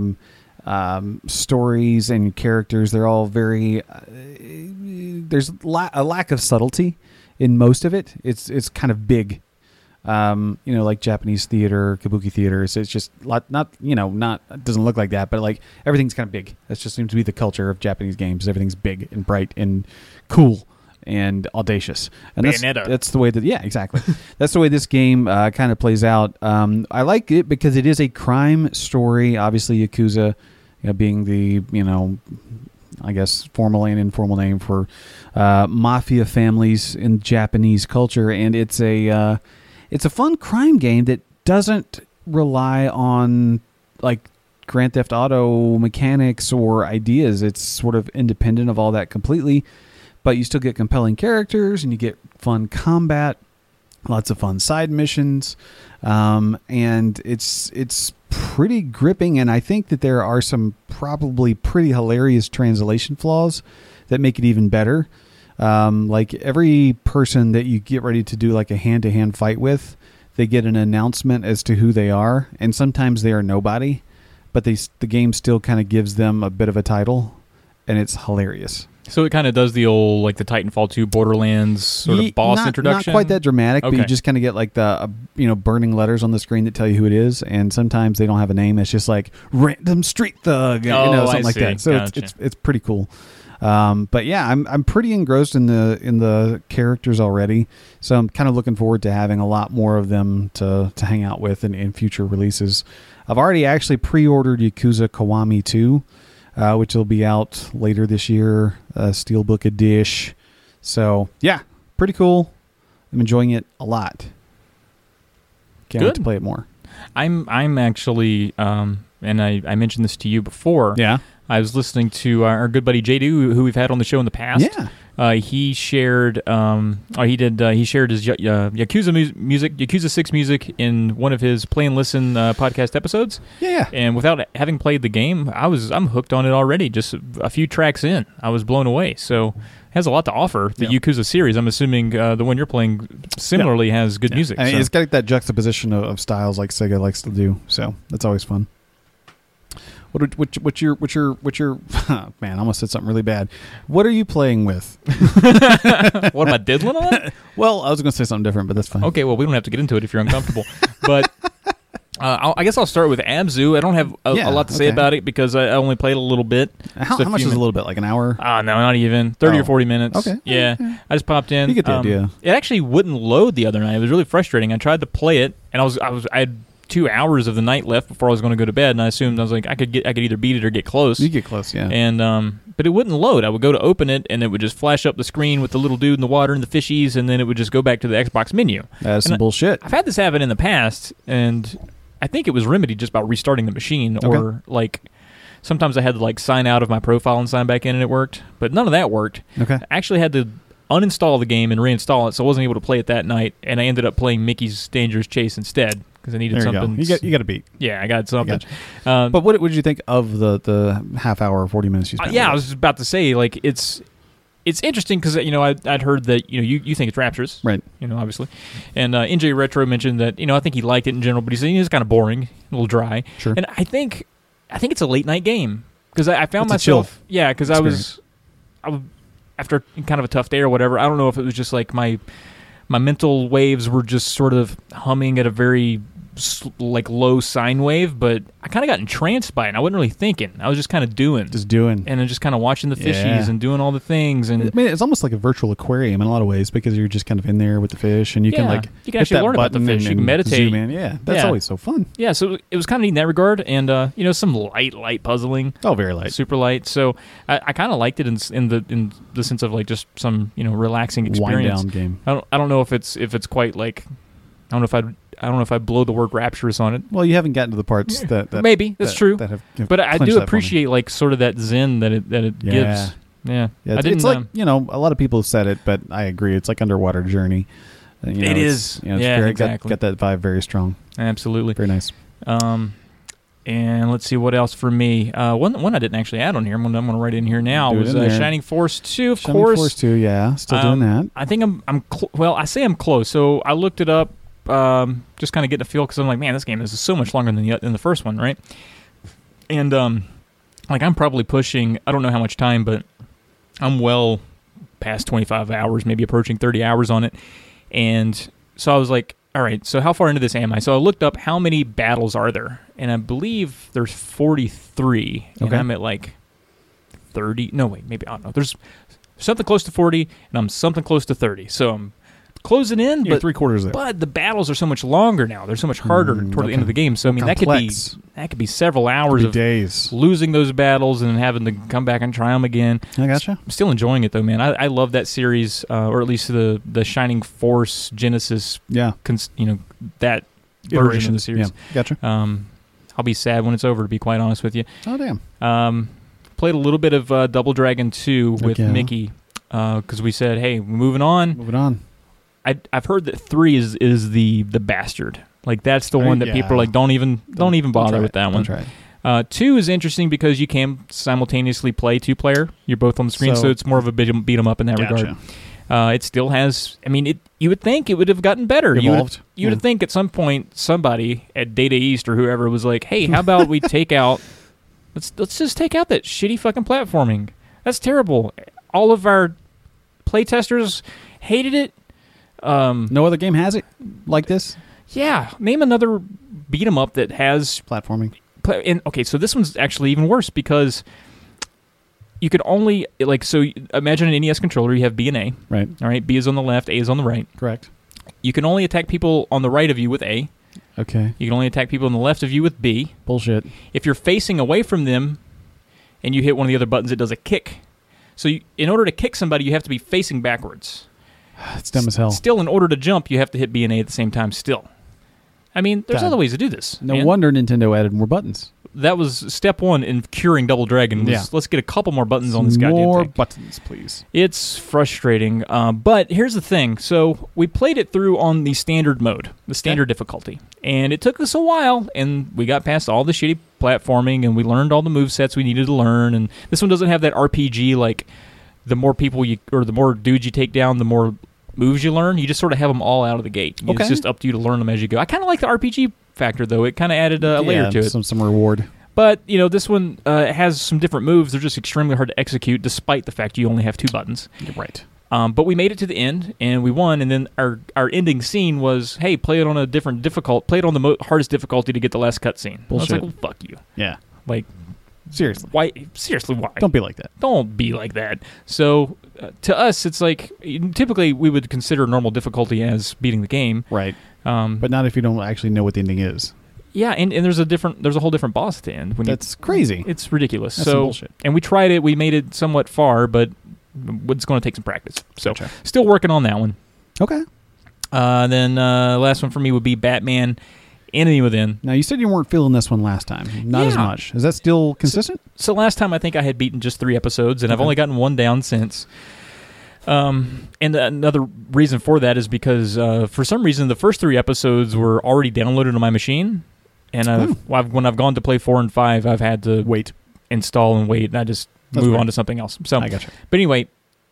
stories and characters. They're all very... there's a lack of subtlety in most of it. It's kind of big. like Japanese theater, kabuki theater. So it's just not it doesn't look like that, but like everything's kind of big. That just seems to be the culture of Japanese games. Everything's big and bright and cool and audacious. And that's the way that, yeah, exactly. That's the way this game kind of plays out. I like it because it is a crime story. Obviously, Yakuza being the, I guess, formal and informal name for mafia families in Japanese culture. And it's a fun crime game that doesn't rely on like Grand Theft Auto mechanics or ideas. It's sort of independent of all that completely, but you still get compelling characters and you get fun combat, lots of fun side missions, and it's pretty gripping. And I think that there are some probably pretty hilarious translation flaws that make it even better. Like every person that you get ready to do like a hand-to-hand fight with, they get an announcement as to who they are, and sometimes they are nobody, but the game still kind of gives them a bit of a title, and it's hilarious. So it kind of does the old, like the Titanfall 2 Borderlands sort of boss introduction? Not quite that dramatic, okay. But you just kind of get like the burning letters on the screen that tell you who it is, and sometimes they don't have a name. It's just like random street thug, something like that. So gotcha. it's pretty cool. But yeah, I'm pretty engrossed in the characters already, so I'm kind of looking forward to having a lot more of them to hang out with in future releases. I've already actually pre-ordered Yakuza Kiwami 2, which will be out later this year, Steelbook Edition. So yeah, pretty cool. I'm enjoying it a lot. Can't wait to play it more. I'm actually, and I mentioned this to you before. Yeah. I was listening to our good buddy JD, who we've had on the show in the past. Yeah. He shared, he shared his Yakuza music, Yakuza 6 music in one of his Play and Listen podcast episodes. Yeah. And without having played the game, I'm hooked on it already. Just a few tracks in, I was blown away. So it has a lot to offer. The Yakuza series, I'm assuming the one you're playing similarly has good music. I mean, it's got that juxtaposition of styles like Sega likes to do. So that's always fun. What's your man, I almost said something really bad. What are you playing with? What am I diddling on? Well, I was going to say something different, but that's fine. Okay, well, we don't have to get into it if you're uncomfortable. But I guess I'll start with Abzu. I don't have a lot to say about it because I only played a little bit. How much is a little bit? Like an hour? No, not even. 30 or 40 minutes. Okay. Yeah. I just popped in. You get the idea. It actually wouldn't load the other night. It was really frustrating. I tried to play it, and I had 2 hours of the night left before I was going to go to bed, and I assumed I was like I could either beat it or get close. You get close, yeah. And but it wouldn't load. I would go to open it, and it would just flash up the screen with the little dude in the water and the fishies, and then it would just go back to the Xbox menu. That's some bullshit. I've had this happen in the past, and I think it was remedied just by restarting the machine, or like sometimes I had to like sign out of my profile and sign back in, and it worked. But none of that worked. Okay. I actually had to uninstall the game and reinstall it, so I wasn't able to play it that night, and I ended up playing Mickey's Dangerous Chase instead because I needed something. You got a beat. Yeah, I got something. But what did you think of the half hour or 40 minutes you spent? I was about to say, like, it's interesting because I'd heard that you think it's rapturous, right? Obviously, and NJ Retro mentioned that I think he liked it in general, but he said it's kind of boring, a little dry. Sure. And I think it's a late night game because I found myself because I was after kind of a tough day or whatever. I don't know if it was just like my mental waves were just sort of humming at a very like low sine wave, but I kind of got entranced by it. And I wasn't really thinking. I was just kind of doing. And then just kind of watching the fishies and doing all the things. And I mean, it's almost like a virtual aquarium in a lot of ways because you're just kind of in there with the fish and you can actually learn about the fish. You can meditate. Zoom in. Yeah, that's always so fun. Yeah, so it was kind of neat in that regard. And, some light puzzling. Oh, very light. Super light. So I kind of liked it in the sense of like just some, relaxing experience. Wind down game. I don't know if it's quite like, I don't know if I blow the word rapturous on it. Well, you haven't gotten to the parts that maybe that's true. That have but I do appreciate like sort of that zen that it gives. Yeah. It's like a lot of people have said it, but I agree. It's like Underwater Journey. It is. Exactly. Got that vibe very strong. Absolutely. Very nice. And let's see what else for me. One I didn't actually add on here. I'm going to write in here now. Was Shining Force 2, of course. Shining Force 2, yeah. Still doing that. I think I say I'm close. So I looked it up. Just kind of getting a feel because I'm like, man, this game is so much longer than the first one, right? And I'm probably pushing, I don't know how much time, but I'm well past 25 hours, maybe approaching 30 hours on it. And so I was like, all right, so how far into this am I? So I looked up how many battles are there, and I believe there's 43, and Okay. I'm at like 30. No, wait, maybe, I don't know. There's something close to 40, and I'm something close to 30. So I'm closing in, You're but 3/4 there. But the battles are so much longer now. They're so much harder toward the end of the game. So I mean, Complex. that could be several hours of days. losing those battles and then having to come back and try them again. I gotcha. I'm still enjoying it though, man. I love that series, or at least the Shining Force Genesis. Yeah. That version Iteration. of the series. Yeah. Gotcha. I'll be sad when it's over, to be quite honest with you. Oh, damn. Played a little bit of Double Dragon 2 with Okay. Mickey because we said, hey, we're moving on. Moving on. I've heard that 3 is the bastard. Like that's the one that yeah. people are like don't even bother with that one. Don't try it. 2 is interesting because you can simultaneously play 2-player. You're both on the screen, so it's more of a beat 'em up in that Gotcha. regard. It still has. I mean, you would think it would have gotten better. Evolved. You would think at some point somebody at Data East or whoever was like, "Hey, how about we take out? Let's just take out that shitty fucking platforming. That's terrible. All of our playtesters hated it." No other game has it like this? Yeah, name another beat 'em up that has Platforming. and okay, so this one's actually even worse because you could only imagine an NES controller. You have B and A. Right. All right, B is on the left, A is on the right. Correct. You can only attack people on the right of you with A. Okay. You can only attack people on the left of you with B. Bullshit. If you're facing away from them and you hit one of the other buttons, it does a kick. So in order to kick somebody, you have to be facing backwards. It's dumb as hell. Still, in order to jump, you have to hit B and A at the same time still. I mean, there's God. other ways to do this. No man. wonder Nintendo added more buttons. That was step one in curing Double Dragon. Yeah. Let's get a couple more buttons on this goddamn More thing. buttons, please. It's frustrating, but here's the thing. So we played it through on the standard mode, the standard difficulty, and it took us a while, and we got past all the shitty platforming, and we learned all the movesets we needed to learn, and this one doesn't have that RPG, like the more people the more dudes you take down, the more moves you learn. You just sort of have them all out of the gate. Okay. It's just up to you to learn them as you go. I kind of like the RPG factor, though. It kind of added a layer to it. Some reward. But, this one has some different moves. They're just extremely hard to execute, despite the fact you only have 2 buttons. You're right. But we made it to the end, and we won. And then our ending scene was, hey, play it on a different play it on the hardest difficulty to get the last cutscene. I was like, well, fuck you. Yeah. Like, Seriously. why? Seriously, why? Don't be like that. Don't be like that. So, to us, it's like, typically we would consider normal difficulty as beating the game. Right. But But not if you don't actually know what the ending is. yeah, and there's a whole different boss at the end. That's crazy. It's ridiculous. That's some So, bullshit. and we tried it. We made it somewhat far, but it's going to take some practice. So, Gotcha. still working on that one. Okay. Then last one for me would be Batman: Enemy Within. Now, you said you weren't feeling this one last time. Not as Yeah. much. Is that still consistent? So last time I think I had beaten just 3 episodes, and I've Okay. only gotten 1 down since. And another reason for that is because for some reason the first 3 episodes were already downloaded on my machine, and when I've gone to play 4 and 5, I've had to Wait. install and wait, and I just That's move weird. on to something else. So, I gotcha. but anyway,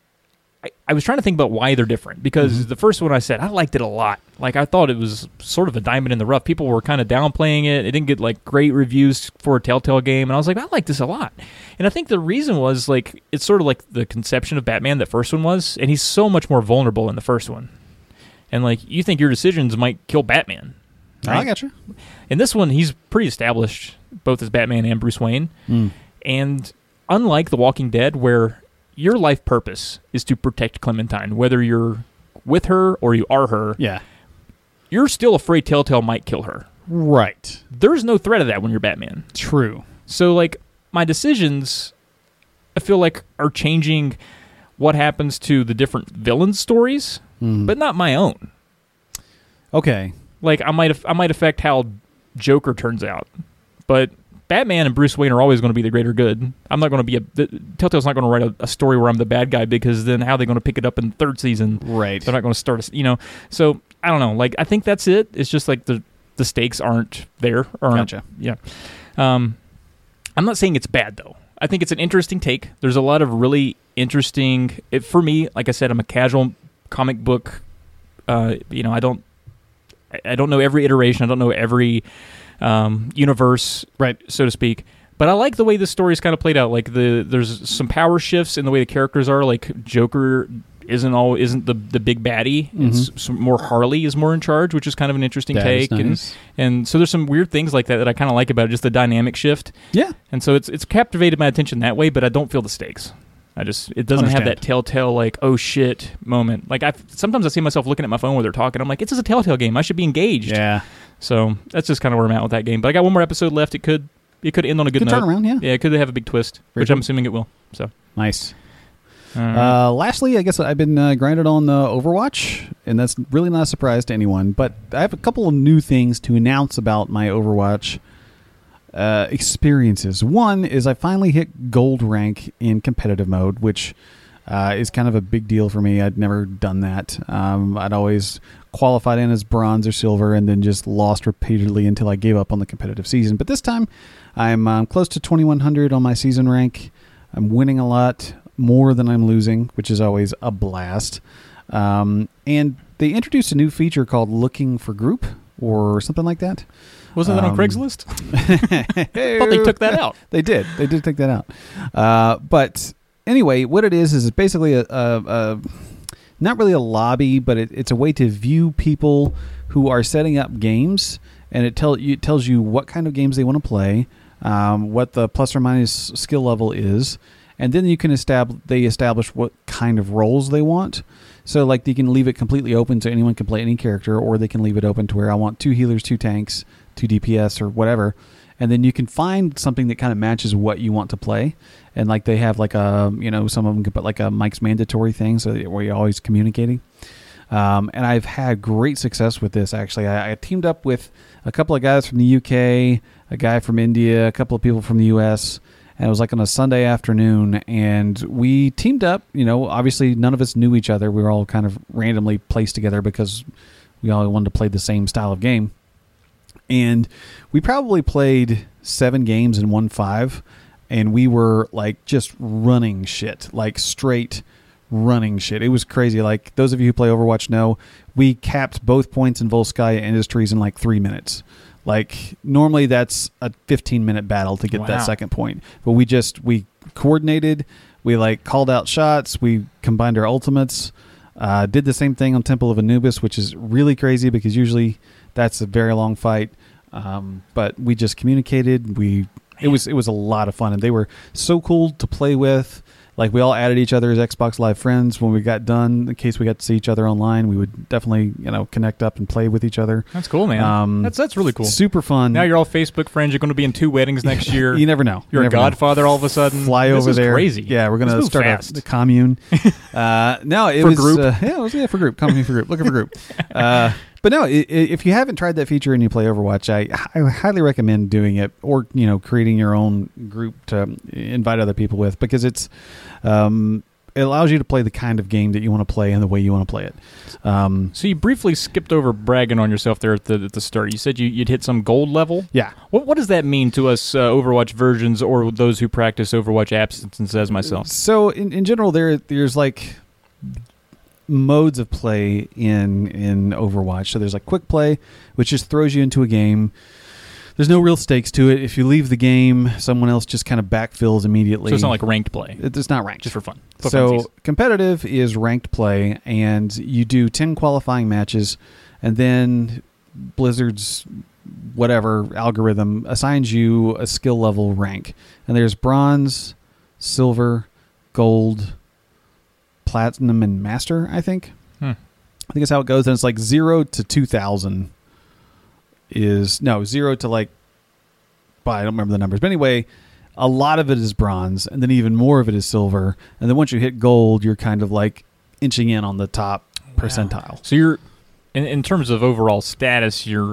I was trying to think about why they're different, because the first one I said I liked it a lot. Like, I thought it was sort of a diamond in the rough. People were kind of downplaying it. It didn't get like great reviews for a Telltale game, and I was like, I like this a lot. And I think the reason was like it's sort of like the conception of Batman that first one was, and he's so much more vulnerable in the first one. And like you think your decisions might kill Batman. I Right? gotcha. In this one, he's pretty established, both as Batman and Bruce Wayne. And unlike The Walking Dead, where your life purpose is to protect Clementine, whether you're with her or you are her, Yeah. you're still afraid Telltale might kill her. Right. There's no threat of that when you're Batman. True. So, like, my decisions, I feel like, are changing what happens to the different villain stories, but not my own. Okay. Like, I might affect how Joker turns out, but Batman and Bruce Wayne are always going to be the greater good. I'm not going to be Telltale's not going to write a story where I'm the bad guy, because then how are they going to pick it up in the 3rd season? Right. They're not going to start So I don't know. Like, I think that's it. It's just like the stakes aren't there. Gotcha. Yeah. I'm not saying it's bad though. I think it's an interesting take. There's a lot of really interesting. For me, like I said, I'm a casual comic book. I don't know every iteration. I don't know every universe, Right. so to speak. But I like the way the story's kind of played out. Like there's some power shifts in the way the characters are. Like Joker isn't the big baddie. It's more Harley is more in charge, which is kind of an interesting take. Nice. And so there's some weird things like that I kind of like about it, just the dynamic shift. Yeah. And so it's captivated my attention that way, but I don't feel the stakes. It doesn't have that telltale like, oh shit moment. Like sometimes I see myself looking at my phone while they're talking. I'm like, it's just a Telltale game. I should be engaged. Yeah. So that's just kind of where I'm at with that game. But I got one more episode left. It could end on a good note. Turn around, yeah. Yeah, it could have a big twist, which I'm assuming it will. So nice. Lastly, I guess I've been grinded on Overwatch, and that's really not a surprise to anyone. But I have a couple of new things to announce about my Overwatch experiences. One is I finally hit gold rank in competitive mode, which is kind of a big deal for me. I'd never done that. I'd always qualified in as bronze or silver and then just lost repeatedly until I gave up on the competitive season. But this time I'm close to 2100 on my season rank. I'm winning a lot more than I'm losing, which is always a blast. And they introduced a new feature called Looking for Group or something like that. Wasn't that on Craigslist? I thought they took that out. They did take that out. But anyway, what it is it's basically a not really a lobby, but it's a way to view people who are setting up games, and it tells you what kind of games they want to play, what the plus or minus skill level is, and then you can establish what kind of roles they want. So like you can leave it completely open so anyone can play any character, or they can leave it open to where I want 2 healers, 2 tanks, 2 DPS, or whatever. And then you can find something that kind of matches what you want to play. And like they have like a, some of them could put like a Mike's Mandatory thing so that we're always communicating. And I've had great success with this, actually. I teamed up with a couple of guys from the UK, a guy from India, a couple of people from the US, and it was like on a Sunday afternoon, and we teamed up. Obviously none of us knew each other. We were all kind of randomly placed together because we all wanted to play the same style of game. And we probably played 7 games and won 5, and we were like just running shit, like straight running shit. It was crazy. Like those of you who play Overwatch know, we capped both points in Volskaya Industries in like 3 minutes. Like normally that's a 15-minute battle to get that second point. But we coordinated, we like called out shots, we combined our ultimates, did the same thing on Temple of Anubis, which is really crazy because usually that's a very long fight. But we just communicated. It was a lot of fun, and they were so cool to play with. Like we all added each other as Xbox Live friends when we got done. In case we got to see each other online, we would definitely connect up and play with each other. That's cool, man. That's really cool. Super fun. Now you're all Facebook friends. You're going to be in 2 weddings next year. You never know. You're a godfather all of a sudden. Fly over there. Crazy. Yeah, we're going to start the commune. No, it for was group. For group. Commune for group. Looking for group. But no, if you haven't tried that feature and you play Overwatch, I highly recommend doing it, or creating your own group to invite other people with, because it allows you to play the kind of game that you want to play and the way you want to play it. So you briefly skipped over bragging on yourself there at the start. You said you'd hit some gold level. Yeah. What does that mean to us Overwatch virgins or those who practice Overwatch abstinence as myself? So in general, there's like modes of play in Overwatch. So there's like quick play, which just throws you into a game. There's no real stakes to it. If you leave the game, someone else just kind of backfills immediately. So it's not like ranked play. It's not ranked. Just for fun. So competitive is ranked play, and you do 10 qualifying matches, and then Blizzard's whatever algorithm assigns you a skill level rank. And there's bronze, silver, gold, platinum, and master, I think. I think that's how it goes. And it's like 0 to 2,000 is... No, 0 to like... I don't remember the numbers. But anyway, a lot of it is bronze, and then even more of it is silver. And then once you hit gold, you're kind of like inching in on the top percentile. So you're... In terms of overall status, you're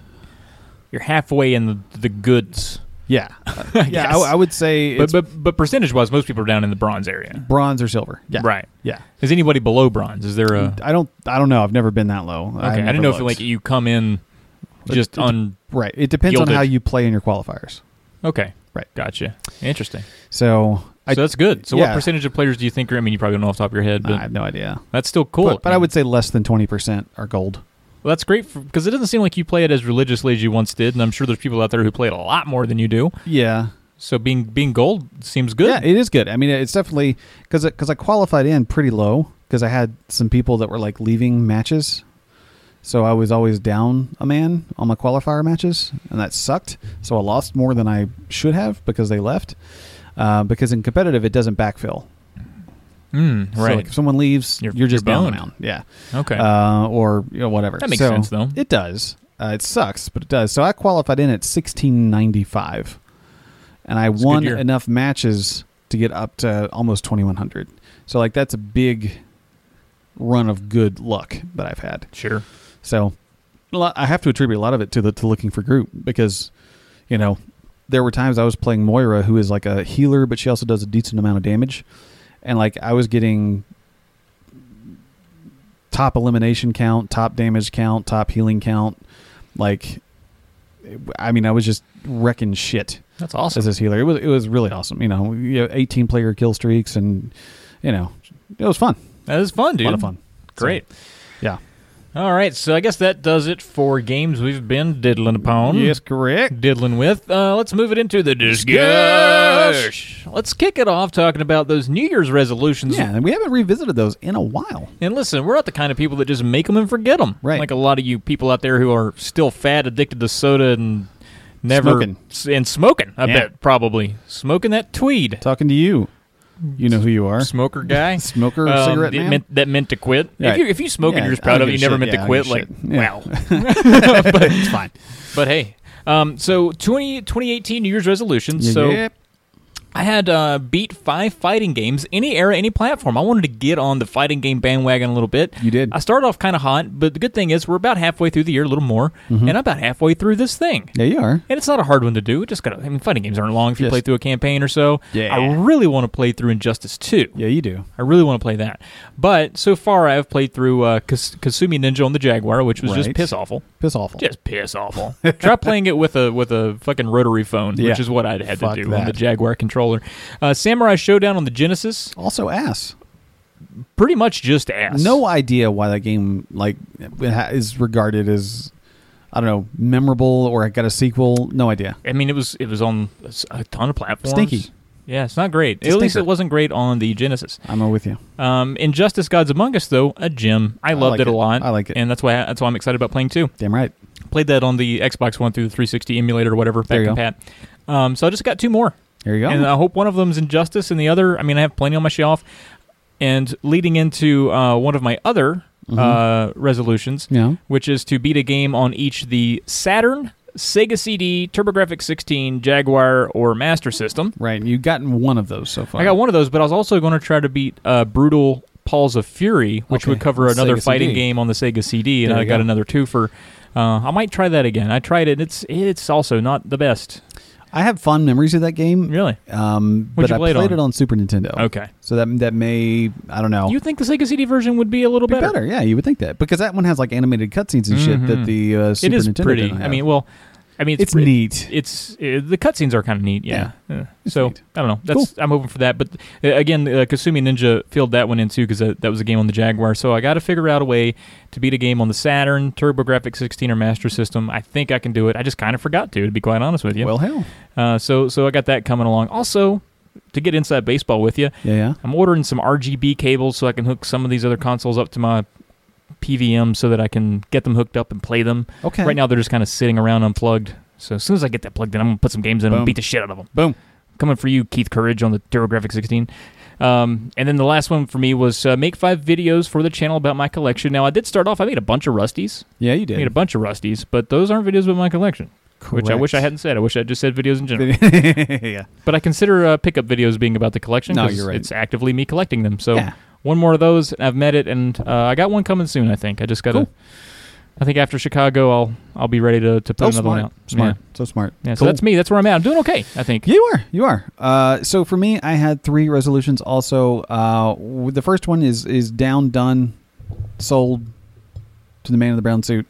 halfway in the goods. Yeah. I would say... But percentage-wise, most people are down in the bronze area. Bronze or silver. Yeah. Right. Yeah. Is anybody below bronze? Is there a... I don't know. I've never been that low. Okay. I didn't know if like you come in just on... Right. It depends on how you play in your qualifiers. Okay. Right. Gotcha. Interesting. So that's good. So what percentage of players do you think are... I mean, you probably don't know off the top of your head, but... I have no idea. That's still cool. But I would say less than 20% are gold. Well, that's great because it doesn't seem like you play it as religiously as you once did, and I'm sure there's people out there who play it a lot more than you do. Yeah. So being gold seems good. Yeah, it is good. I mean, it's definitely because I qualified in pretty low because I had some people that were like leaving matches. So I was always down a man on my qualifier matches, and that sucked. So I lost more than I should have because they left. Because in competitive, it doesn't backfill. Right. So like if someone leaves, you're just down a man. Yeah. Okay. Or whatever. That makes sense, though. It does. It sucks, but it does. So I qualified in at 1695, and I won enough matches to get up to almost 2100. So like that's a big run of good luck that I've had. Sure. So I have to attribute a lot of it to looking for group because, there were times I was playing Moira, who is like a healer, but she also does a decent amount of damage, and like I was getting top elimination count, top damage count, top healing count. Like, I mean, I was just wrecking shit. That's awesome. As this healer. It was really awesome. 18 player kill streaks, and it was fun. That is fun, dude. A lot of fun. Great. So, yeah. All right, so I guess that does it for games we've been diddling upon. Yes, correct. Diddling with. Let's move it into the discussion. Let's kick it off talking about those New Year's resolutions. Yeah, and we haven't revisited those in a while. And listen, we're not the kind of people that just make them and forget them. Right. Like a lot of you people out there who are still fat, addicted to soda, and never... Smoking, I bet, probably. Smoking that tweed. Talking to you. You know who you are. Smoker guy. Smoker, cigarette man. That meant to quit. Right. If you smoke and you're just proud of it, you never meant to quit. Like, wow. But it's fine. But hey, so 2018 New Year's resolutions. So I had beat 5 fighting games, any era, any platform. I wanted to get on the fighting game bandwagon a little bit. You did. I started off kind of hot, but the good thing is we're about halfway through the year, a little more, and I'm about halfway through this thing. Yeah, you are. And it's not a hard one to do. Fighting games aren't long if you play through a campaign or so. Yeah. I really want to play through Injustice 2. Yeah, you do. I really want to play that. But so far, I've played through Kasumi Ninja on the Jaguar, which was just piss awful. Piss awful. Just piss awful. Try playing it with a fucking rotary phone, which is what I'd had to do on the Jaguar controller. Samurai Showdown on the Genesis. Also ass. Pretty much just ass. No idea why that game is regarded as, I don't know, memorable or got a sequel. No idea. I mean, it was on a ton of platforms. Stinky. Yeah, it's not great. At least it wasn't great on the Genesis. I'm with you. Injustice: Gods Among Us, though, a gem. I loved it a lot. I like it, and that's why I'm excited about playing too. Damn right. Played that on the Xbox One through the 360 emulator or whatever back in Pat. So I just got 2 more. There you go. And I hope one of them's Injustice, and the other, I mean, I have plenty on my shelf. And leading into one of my other resolutions, which is to beat a game on each the Saturn, Sega CD, TurboGrafx 16, Jaguar, or Master System. Right, and you've gotten one of those so far. I got one of those, but I was also going to try to beat Brutal Paws of Fury, which would cover another fighting game on the Sega CD, and I got another 2 for... I might try that again. I tried it. It's also not the best. I have fond memories of that game. Really? But I played it on Super Nintendo. Okay. So that may, I don't know. You think the Sega CD version would be a little better? Yeah, you would think that. Because that one has like animated cutscenes and shit that the Super Nintendo It is pretty. doesn't have. I mean, it's neat. The cutscenes are kind of neat. Yeah. So neat. I don't know. I'm hoping for that. But again, Kasumi Ninja filled that one in too because that was a game on the Jaguar. So I got to figure out a way to beat a game on the Saturn, TurboGrafx 16, or Master System. I think I can do it. I just kind of forgot to be quite honest with you. Well, hell. So I got that coming along. Also, to get inside baseball with you, I'm ordering some RGB cables so I can hook some of these other consoles up to my PVM so that I can get them hooked up and play them. Okay. Right now they're just kind of sitting around unplugged. So as soon as I get that plugged in, I'm going to put some games in them and beat the shit out of them. Boom. Coming for you, Keith Courage, on the TurboGrafx 16. And then the last one for me was make 5 videos for the channel about my collection. Now, I did start off, I made a bunch of Rusties. Yeah, you did. I made a bunch of Rusties, but those aren't videos about my collection. Correct. Which I wish I hadn't said. I wish I just said videos in general. Yeah. But I consider pickup videos being about the collection. No, you're right. It's actively me collecting them. So one more of those, and I've met it, and I got one coming soon, I think. I just got to... Cool. I think after Chicago, I'll be ready to put another one out. Smart. So smart. Yeah, cool. So that's me. That's where I'm at. I'm doing okay, I think. You are. So for me, I had 3 resolutions also. The first one is down, done, sold to the man in the brown suit,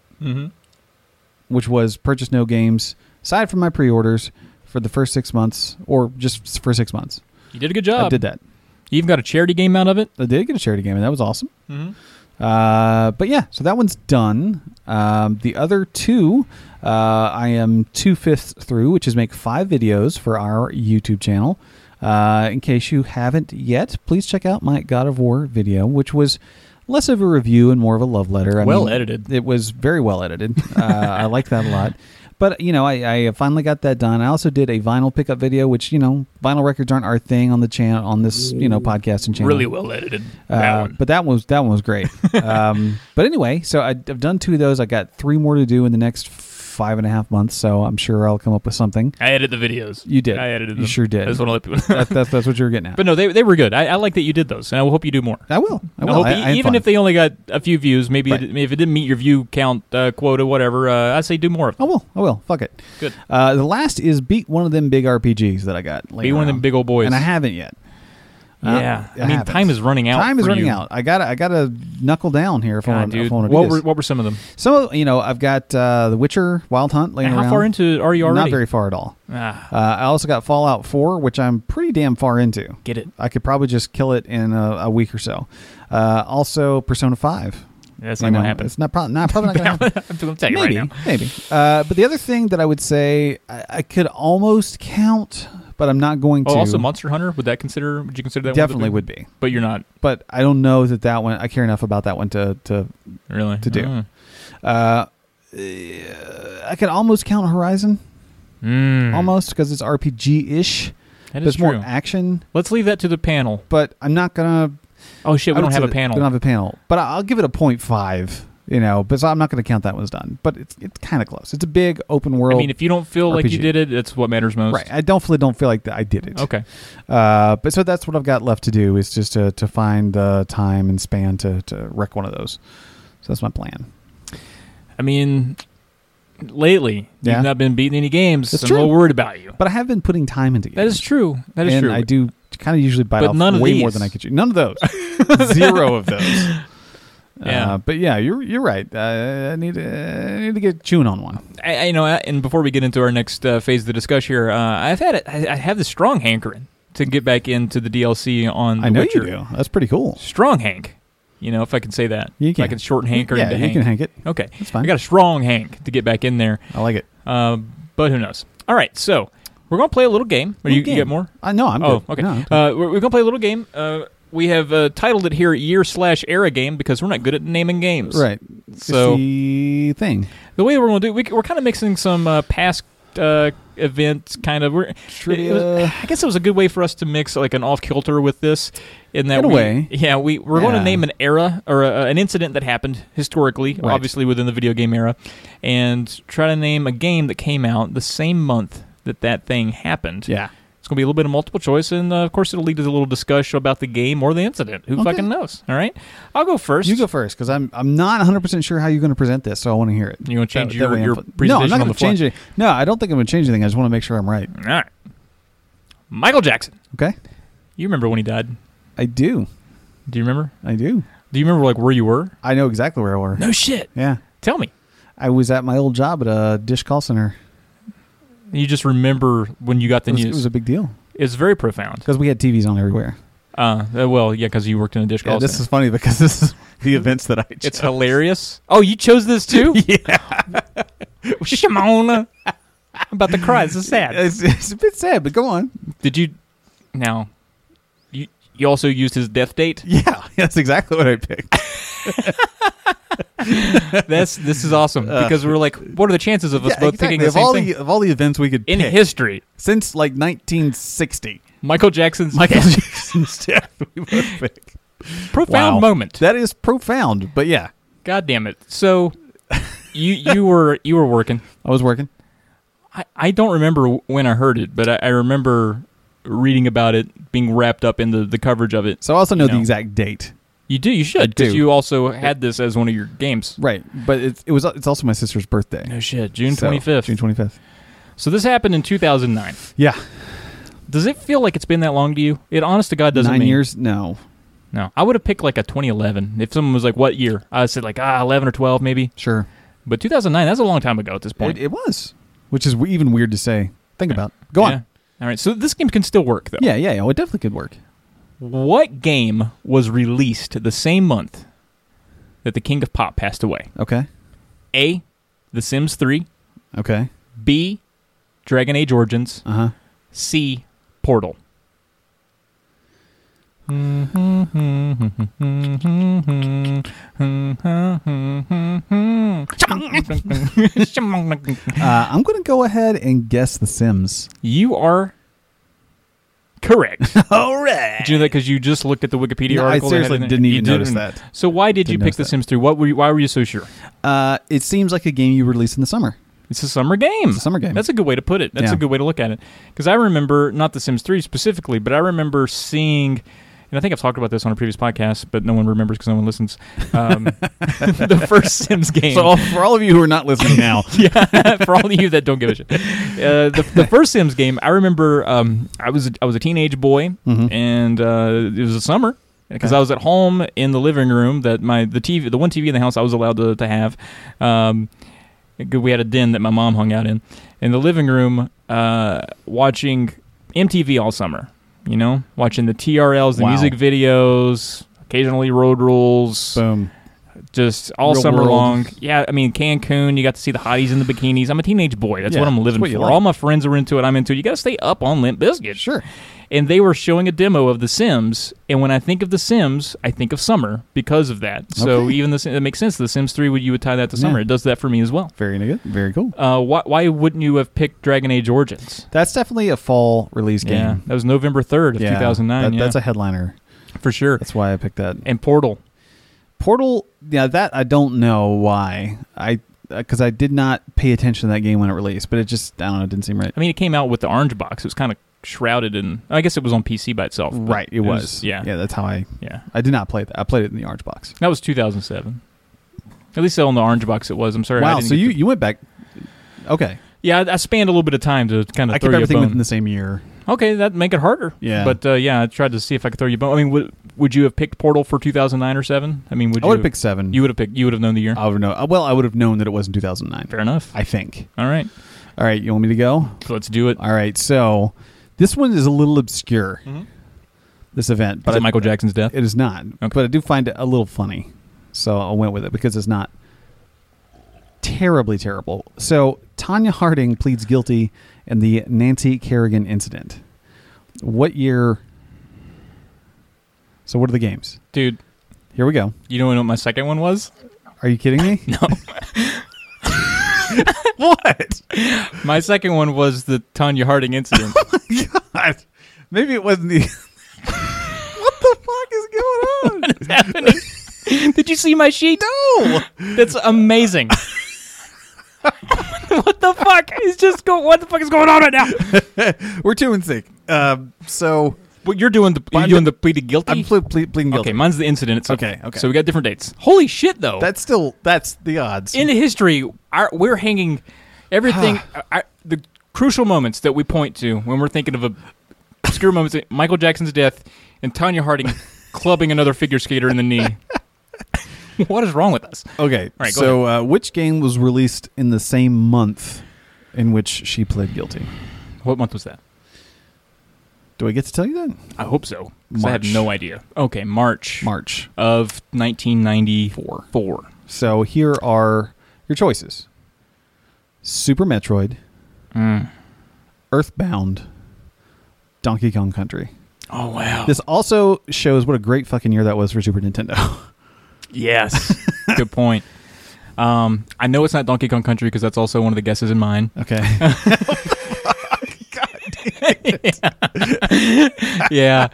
which was purchase no games, aside from my pre-orders, for the first 6 months, or just for 6 months. You did a good job. I did that. You even got a charity game out of it? I did get a charity game, and that was awesome. But yeah, so that one's done. The other two, I am 2/5 through, which is make 5 videos for our YouTube channel. In case you haven't yet, please check out my God of War video, which was less of a review and more of a love letter. Edited. It was very well edited. I liked that a lot. But, I finally got that done. I also did a vinyl pickup video, which, vinyl records aren't our thing on the channel, on this, podcasting channel. Really well edited. That one. But that one was great. But anyway, so I've done 2 of those. I got 3 more to do in the next 5.5 months, so I'm sure I'll come up with something. I edited the videos. You did. I edited them. You sure did. I just want to let people that's what you were getting at. But no, they were good. I like that you did those, and I hope you do more. I will. I hope even if they only got a few views, maybe right. if it didn't meet your view count quota, whatever, I'd say do more of them. I will. Fuck it. Good. The last is beat one of them big RPGs that I got. Beat one of them big old boys. And I haven't yet. Yeah, time is running out. Time is running out. I gotta knuckle down here if I want to do this. What were some of them? So I've got The Witcher Wild Hunt laying around. How far into are you already? Not very far at all. I also got Fallout 4, which I'm pretty damn far into. Get it? I could probably just kill it in a week or so. Also Persona 5. That's not going to happen. It's probably not going to happen. I'm telling you right now. Maybe. But the other thing that I would say I could almost count, but I'm not going to. Also Monster Hunter, would you consider that definitely one? Would be. But you're not. But I don't know that one, I care enough about that one to really to do. I could almost count Horizon. Almost, because it's RPG-ish. There's more action. Let's leave that to the panel. But I'm not going to... Oh, shit, we don't have a panel. We don't have a panel. But I'll give it a 0.5, but so I'm not going to count that one as done. But it's kind of close. It's a big open world. I mean, if you don't feel RPG. like you did it, it's what matters most. Right. I definitely don't feel like I did it. Okay. But so that's what I've got left to do, is just to find the time and span to wreck one of those. So that's my plan. I mean... Lately, you've not been beating any games. That's I'm true. a little worried about you. But I have been putting time into games. That is true. And I do kind of usually bite off way more than I could chew. None of those. 0 of those. Yeah. But yeah, you're right. I need to get chewing on one. I and before we get into our next phase of the discussion here, I have this strong hankering to get back into the DLC on The Witcher. You do. That's pretty cool. Strong hank. If I can say that. You can. If I can shorten hanker into hank. You can hank it. Okay. That's fine. I got a strong hank to get back in there. I like it. But who knows? All right, so we're going to play a little game. You get more? No, I'm good. Oh, okay. No, we're going to play a little game. We have titled it here Year/Era Game because we're not good at naming games. Right. So it's the thing. The way we're going to do it, we're kind of mixing some past events, kind of. I guess it was a good way for us to mix like an off-kilter with this. In a way. Yeah, we're going to name an era or an incident that happened historically, obviously within the video game era, and try to name a game that came out the same month that thing happened. Yeah. It's going to be a little bit of multiple choice, and of course it'll lead to a little discussion about the game or the incident. Who fucking knows? All right? I'll go first. You go first, because I'm not 100% sure how you're going to present this, so I want to hear it. You want to change your presentation No, I'm not going to change it. No, I don't think I'm going to change anything. I just want to make sure I'm right. All right. Michael Jackson. Okay. You remember when he died? I do. Do you remember? I do. Do you remember where you were? I know exactly where I were. No shit. Yeah. Tell me. I was at my old job at a Dish call center. You just remember when you got the news. It was a big deal. It's very profound. Because we had TVs on everywhere. Because you worked in a Dish call center. This is funny because this is the events that I chose. It's hilarious. Oh, you chose this too? Yeah. Shimona. I'm about to cry. This is sad. It's a bit sad, but go on. Did you... Now... You also used his death date? Yeah, that's exactly what I picked. This is awesome because we're like, what are the chances of us both picking the same thing? Of all the events we could in pick history since like 1960, Michael Jackson's death. We both picked. Profound moment. That is profound, but yeah. God damn it! So you were working. I was working. I don't remember when I heard it, but I remember reading about it being wrapped up in the coverage of it. So I also know the exact date. You do. You should, because you also had this as one of your games. Right, but it's also my sister's birthday. No shit, June 25th. June 25th. So this happened in 2009. Yeah. Does it feel like it's been that long to you? It honest to God doesn't 9 mean. years? No. I would have picked like a 2011. If someone was like, what year? I would say like 11 or 12 maybe. Sure. But 2009, that's a long time ago at this point. It was, which is even weird to say. Think about. Go on. All right, so this game can still work, though. Yeah, it definitely could work. What game was released the same month that the king of pop passed away? Okay. A, The Sims 3. Okay. B, Dragon Age Origins. Uh-huh. C, Portal. I'm going to go ahead and guess The Sims. You are correct. All right. Did you know that because you just looked at the Wikipedia No, I article? seriously didn't even notice that. So why did you Didn't pick The notice Sims 3? Why were you so sure? It seems like a game you released in the summer. It's a summer game. It's a summer game. That's a good way to put it. That's Yeah. a good way to look at it. Because I remember, not The Sims 3 specifically, but I remember seeing, and I think I've talked about this on a previous podcast, but no one remembers because no one listens, the first Sims game. So for all of you who are not listening now, Yeah, for all of you that don't give a shit. The first Sims game, I remember I was a teenage boy, and it was a summer. Because I was at home in the living room that the one TV in the house I was allowed to have. We had a den that my mom hung out in the living room, watching MTV all summer. You know, watching the TRLs, the Wow. music videos, occasionally Road Rules. boom. Just all Real summer world. long. Yeah, I mean, Cancun, you got to see the hotties in the bikinis. I'm a teenage boy. That's Yeah, what I'm living that's what for. you like. All my friends are into it. I'm into it. You got to stay up on Limp Bizkit. Sure. And they were showing a demo of The Sims. And when I think of The Sims, I think of summer because of that. So Okay. even it makes sense. The Sims 3, you would tie that to summer. Yeah. It does that for me as well. Very good. Very cool. Why wouldn't you have picked Dragon Age Origins? That's definitely a fall release game. Yeah, that was November 3rd of 2009. That's a headliner. for sure. That's why I picked that. And Portal. Portal, yeah, that I don't know why. Because I did not pay attention to that game when it released, but it just, I don't know, it didn't seem right. I mean, it came out with the orange box. It was kind of shrouded in, I guess it was on PC by itself. but Right, it was. Yeah. Yeah, that's how I Yeah. did not play that. I played it in the orange box. That was 2007. At least on the orange box it was. I'm sorry. I Wow, didn't so get you went back. Okay. Yeah, I spanned a little bit of time to kind of I throw kept you a everything bone. within the same year. Okay, that'd make it harder. Yeah. But yeah, I tried to see if I could throw you a bone. I mean, would you have picked Portal for 2009 or 7? I mean, I would have picked 7. You would have known the year. I would know. Well, I would have known that it was in 2009. Fair enough. I think. All right. All right, you want me to go? So let's do it. All right, so this one is a little obscure, this event. But But Michael Jackson's death? It is not. Okay. But I do find it a little funny. So I went with it because it's not terribly terrible. So Tanya Harding pleads guilty in the Nancy Kerrigan incident. What year? So what are the games? Dude, Here we go. you know what my second one was? Are you kidding me? No. What? My second one was the Tanya Harding incident. God. Maybe it wasn't the... What the fuck is going on? What is happening? Did you see my sheet? No. That's amazing. What the fuck is what the fuck is going on right now? We're 2 and 6. So Well, you're doing the pleaded guilty? I'm pleading guilty. Okay, mine's the incident itself. Okay, okay. So we got different dates. Holy shit, though. That's the odds. In history, we're hanging everything, the crucial moments that we point to when we're thinking of obscure moments, Michael Jackson's death and Tanya Harding clubbing another figure skater in the knee. What is wrong with us? Okay, right, go so which game was released in the same month in which she pled guilty? What month was that? Do I get to tell you that? I hope so. 'Cause I have March. no idea. Okay, March of 1994. So here are your choices. Super Metroid, Earthbound, Donkey Kong Country. Oh, wow. This also shows what a great fucking year that was for Super Nintendo. Yes. Good point. I know it's not Donkey Kong Country because that's also one of the guesses in mine. Okay. Yeah.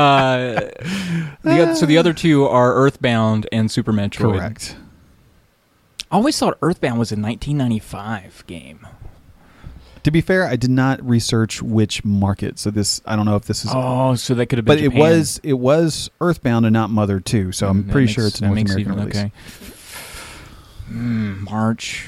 So the other two are Earthbound and Super Metroid. Correct. I always thought Earthbound was a 1995 game. To be fair, I did not research which market, so I don't know if this is. Oh, so that could have been. But Japan. it was Earthbound and not Mother 2, so I'm pretty sure it's a North American release. Okay. March.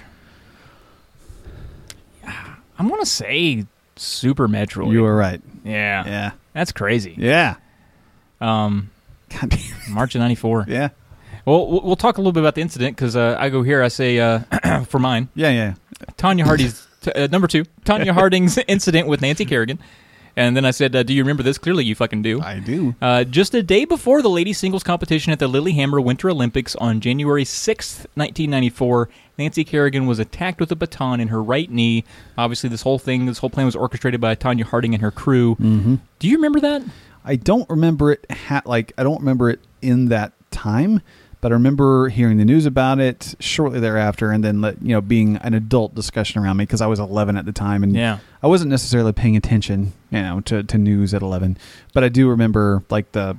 I'm gonna say Super Metroid. You were right. Yeah. Yeah. That's crazy. Yeah. God damn. March of '94. Yeah. Well, we'll talk a little bit about the incident because I go here. I say for mine, Yeah. Tanya Harding's number 2. Tanya Harding's incident with Nancy Kerrigan. And then I said, do you remember this? Clearly you fucking do. I do. Just a day before the ladies' singles competition at the Lillehammer Winter Olympics on January 6th, 1994, Nancy Kerrigan was attacked with a baton in her right knee. Obviously, this whole plan was orchestrated by Tonya Harding and her crew. Mm-hmm. Do you remember that? I don't remember it. I don't remember it in that time, but I remember hearing the news about it shortly thereafter, and then being an adult discussion around me because I was 11 at the time, and I wasn't necessarily paying attention, to news at 11. But I do remember the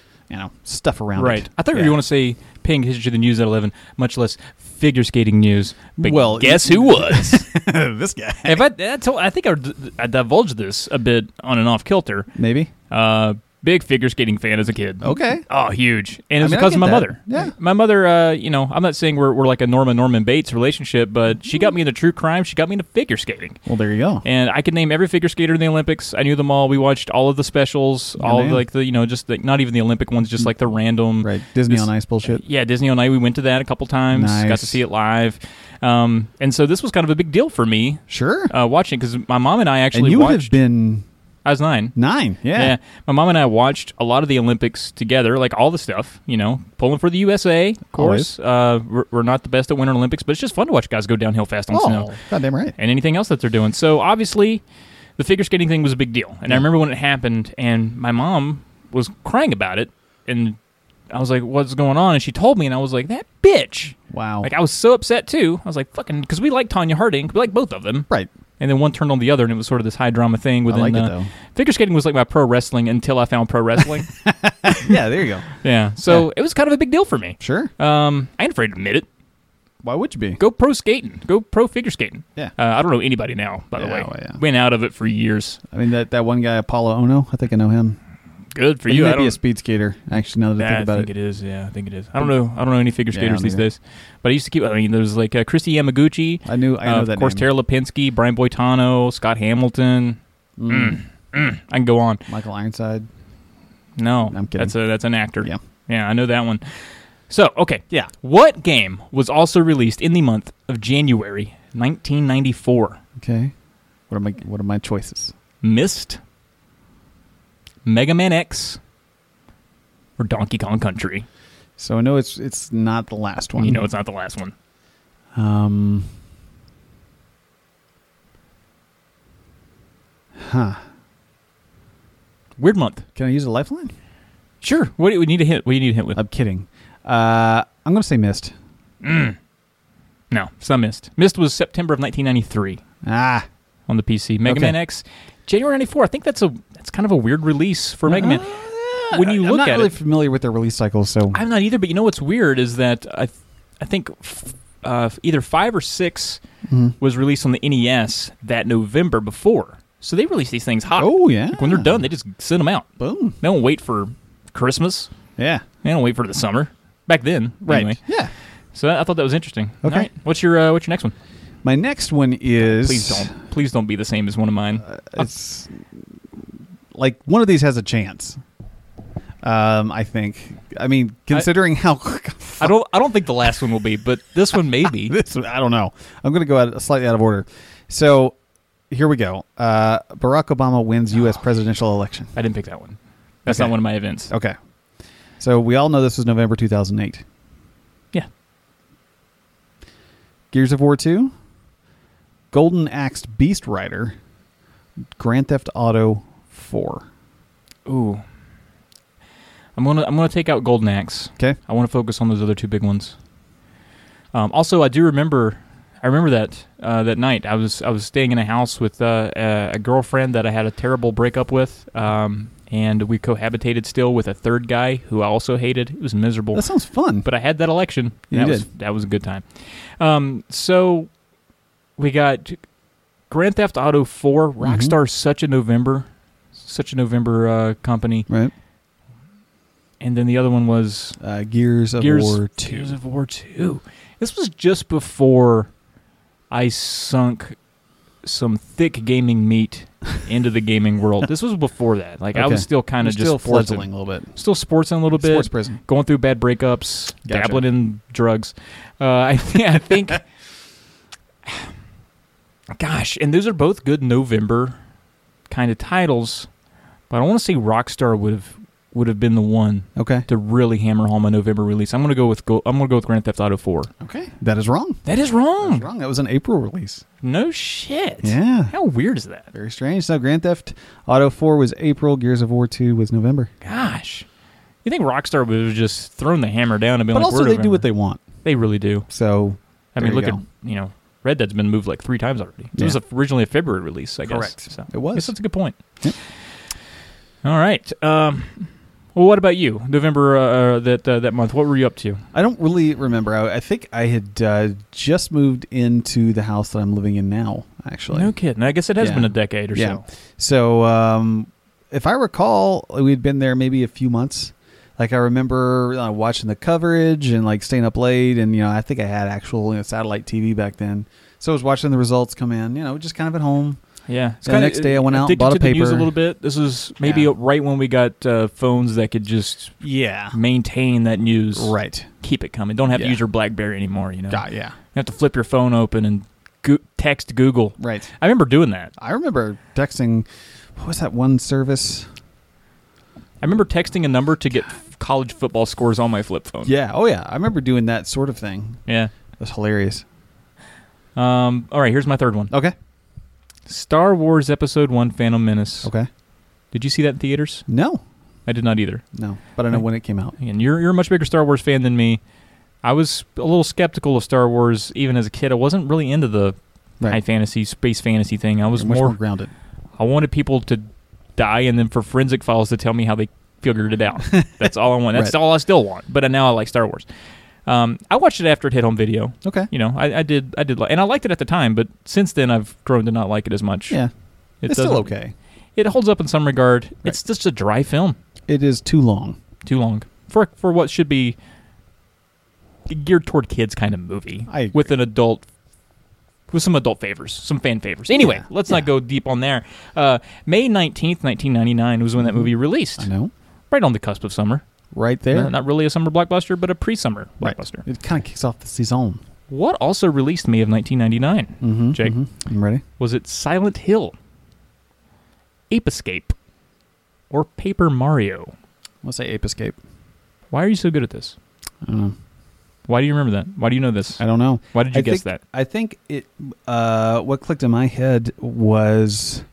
stuff around it. Right. I thought you were going to say paying attention to the news at 11, much less figure skating news. But guess who was? This guy. I think I divulged this a bit on and off kilter. Maybe. Big figure skating fan as a kid. Okay. Oh, huge. And it was because of my mother. Yeah. My mother, I'm not saying we're like a Norman Bates relationship, but she got me into true crime. She got me into figure skating. Well, there you go. And I could name every figure skater in the Olympics. I knew them all. We watched all of the specials, all of not even the Olympic ones, just like the random. Right. Disney on Ice bullshit. Yeah, Disney on Ice. We went to that a couple times. Nice. Got to see it live. And so this was kind of a big deal for me. Sure. Watching, because my mom and I actually and you watched. would have been... I was 9. 9, yeah. My mom and I watched a lot of the Olympics together, like all the stuff, pulling for the USA, of course. We're not the best at Winter Olympics, but it's just fun to watch guys go downhill fast on snow. Goddamn right. And anything else that they're doing. So obviously, the figure skating thing was a big deal. And I remember when it happened, and my mom was crying about it, and I was like, what's going on? And she told me, and I was like, that bitch. Wow. I was so upset, too. I was like, fucking, because we like Tonya Harding. We like both of them. Right. And then one turned on the other, and it was sort of this high drama thing. Within, I like it, though. Figure skating was like my pro wrestling until I found pro wrestling. Yeah, there you go. Yeah, so it was kind of a big deal for me. Sure. I ain't afraid to admit it. Why would you be? Go pro skating. Go pro figure skating. Yeah. I don't know anybody now, by the way. Well, yeah. Been out of it for years. I mean, that one guy, Apollo Ono, I think I know him. Good for He you. might be a speed skater, actually, now that I think about it. I think it is, yeah. I think it is. I don't know any figure skaters these days. But I used to keep, there's like Christy Yamaguchi. I know that Of course, name. Tara Lipinski, Brian Boitano, Scott Hamilton. I can go on. Michael Ironside. No. I'm kidding. That's an actor. Yeah. Yeah, I know that one. So, okay. Yeah. What game was also released in the month of January 1994? Okay. What are my choices? Myst, Mega Man X, or Donkey Kong Country? So I know it's not the last one. You know it's not the last one. Weird month. Can I use a lifeline? Sure. What do we need a hint? What do you need a hint with? I'm kidding. I'm going to say Myst. No, it's not Myst. Myst was September of 1993 on the PC. Mega Man X, January 94. I think that's kind of a weird release for Mega Man. When you look at it, I'm not really familiar with their release cycles, so I'm not either. But you know what's weird is that I think either 5 or 6 was released on the NES that November before. So they release these things hot. Oh yeah. Like when they're done, they just send them out. Boom. They don't wait for Christmas. Yeah. They don't wait for the summer. Back then, Right. Anyway. Yeah. So I thought that was interesting. Okay. All right. What's your next one? My next one is Please don't be the same as one of mine. It's like one of these has a chance. I think. I mean, considering how I don't think the last one will be, but this one may be. I don't know. I'm going to go slightly out of order. So here we go. Barack Obama wins U.S. presidential election. I didn't pick that one. That's Okay. not one of my events. Okay. So we all know this was November 2008. Yeah. Gears of War 2, Golden Axe Beast Rider, Grand Theft Auto 4. Ooh. I'm gonna take out Golden Axe. Okay. I want to focus on those other 2 big ones. Also, I remember that that night I was staying in a house with a girlfriend that I had a terrible breakup with, and we cohabitated still with a third guy who I also hated. It was miserable. That sounds fun. But I had that election. You did. That was a good time. So we got Grand Theft Auto 4. Rockstar's such a November company. Right. And then the other one was Gears of War 2. Gears of War 2. This was just before I sunk some thick gaming meat into the gaming world. This was before that. Like I was still kind of just still fledgling fledgling a little bit. Still sportsing a little bit. Sports prison. Going through bad breakups. Gotcha. Dabbling in drugs. I think. Gosh, and those are both good November kind of titles, but I want to say Rockstar would have been the one Okay. to really hammer home a November release. I'm gonna go with Grand Theft Auto 4. Okay. That is wrong. That is wrong. That's wrong. That was an April release. No shit. Yeah. How weird is that? Very strange. So Grand Theft Auto 4 was April. Gears of War 2 was November. Gosh. You think Rockstar would have just thrown the hammer down and been But like, also we're they do what they want. They really do. So I mean, there look you at, Red Dead's been moved like 3 times already. It Yeah. was originally a February release, I guess. Correct. So It was. I guess that's a good point. Yep. All right. Well, what about you? November that month. What were you up to? I don't really remember. I think I had just moved into the house that I'm living in now, actually. No kidding. I guess it has Yeah. been a decade or Yeah. so. So if I recall, we'd been there maybe a few months. Like I remember watching the coverage and like staying up late, and I think I had actual satellite TV back then. So I was watching the results come in. Just kind of at home. Yeah. The next day I went out and addicted bought a to the news paper. a little bit. This was maybe Yeah. right when we got phones that could just Yeah. maintain that news. Right. Keep it coming. Don't have to Yeah. use your BlackBerry anymore. Yeah. You have to flip your phone open and text Google. Right. I remember doing that. I remember texting. What was that one service? I remember texting a number to get college football scores on my flip phone. Yeah. Oh yeah. I remember doing that sort of thing. Yeah. It was hilarious. All right, here's my third one. Okay. Star Wars Episode 1 Phantom Menace. Okay. Did you see that in theaters? No. I did not either. No. But I know when it came out. And you're a much bigger Star Wars fan than me. I was a little skeptical of Star Wars even as a kid. I wasn't really into the high fantasy, space fantasy thing. I was Much more grounded. I wanted people to die and then for Forensic Files to tell me how they figured it out. That's all I want. That's Right. all I still want. But now I like Star Wars. I watched it after it hit home video. Okay. I did and I liked it at the time, but since then I've grown to not like it as much. Yeah. It's still doesn't- okay. It holds up in some regard. Right. It's just a dry film. It is too long. Too long for what should be geared toward kids kind of movie. I agree. With some adult favors, some fan favors. Anyway, Yeah. let's not go deep on there. May 19th, 1999 was when that movie released. I know. Right on the cusp of summer. Right there. Not really a summer blockbuster, but a pre-summer Right. blockbuster. It kind of kicks off the season. What also released May of 1999, Mm-hmm. Jake, I'm ready. was it Silent Hill, Ape Escape, or Paper Mario? Let's say Ape Escape. Why are you so good at this? I don't know. Why do you remember that? Why do you know this? I don't know. Why did you guess think, that? I think it. What clicked in my head was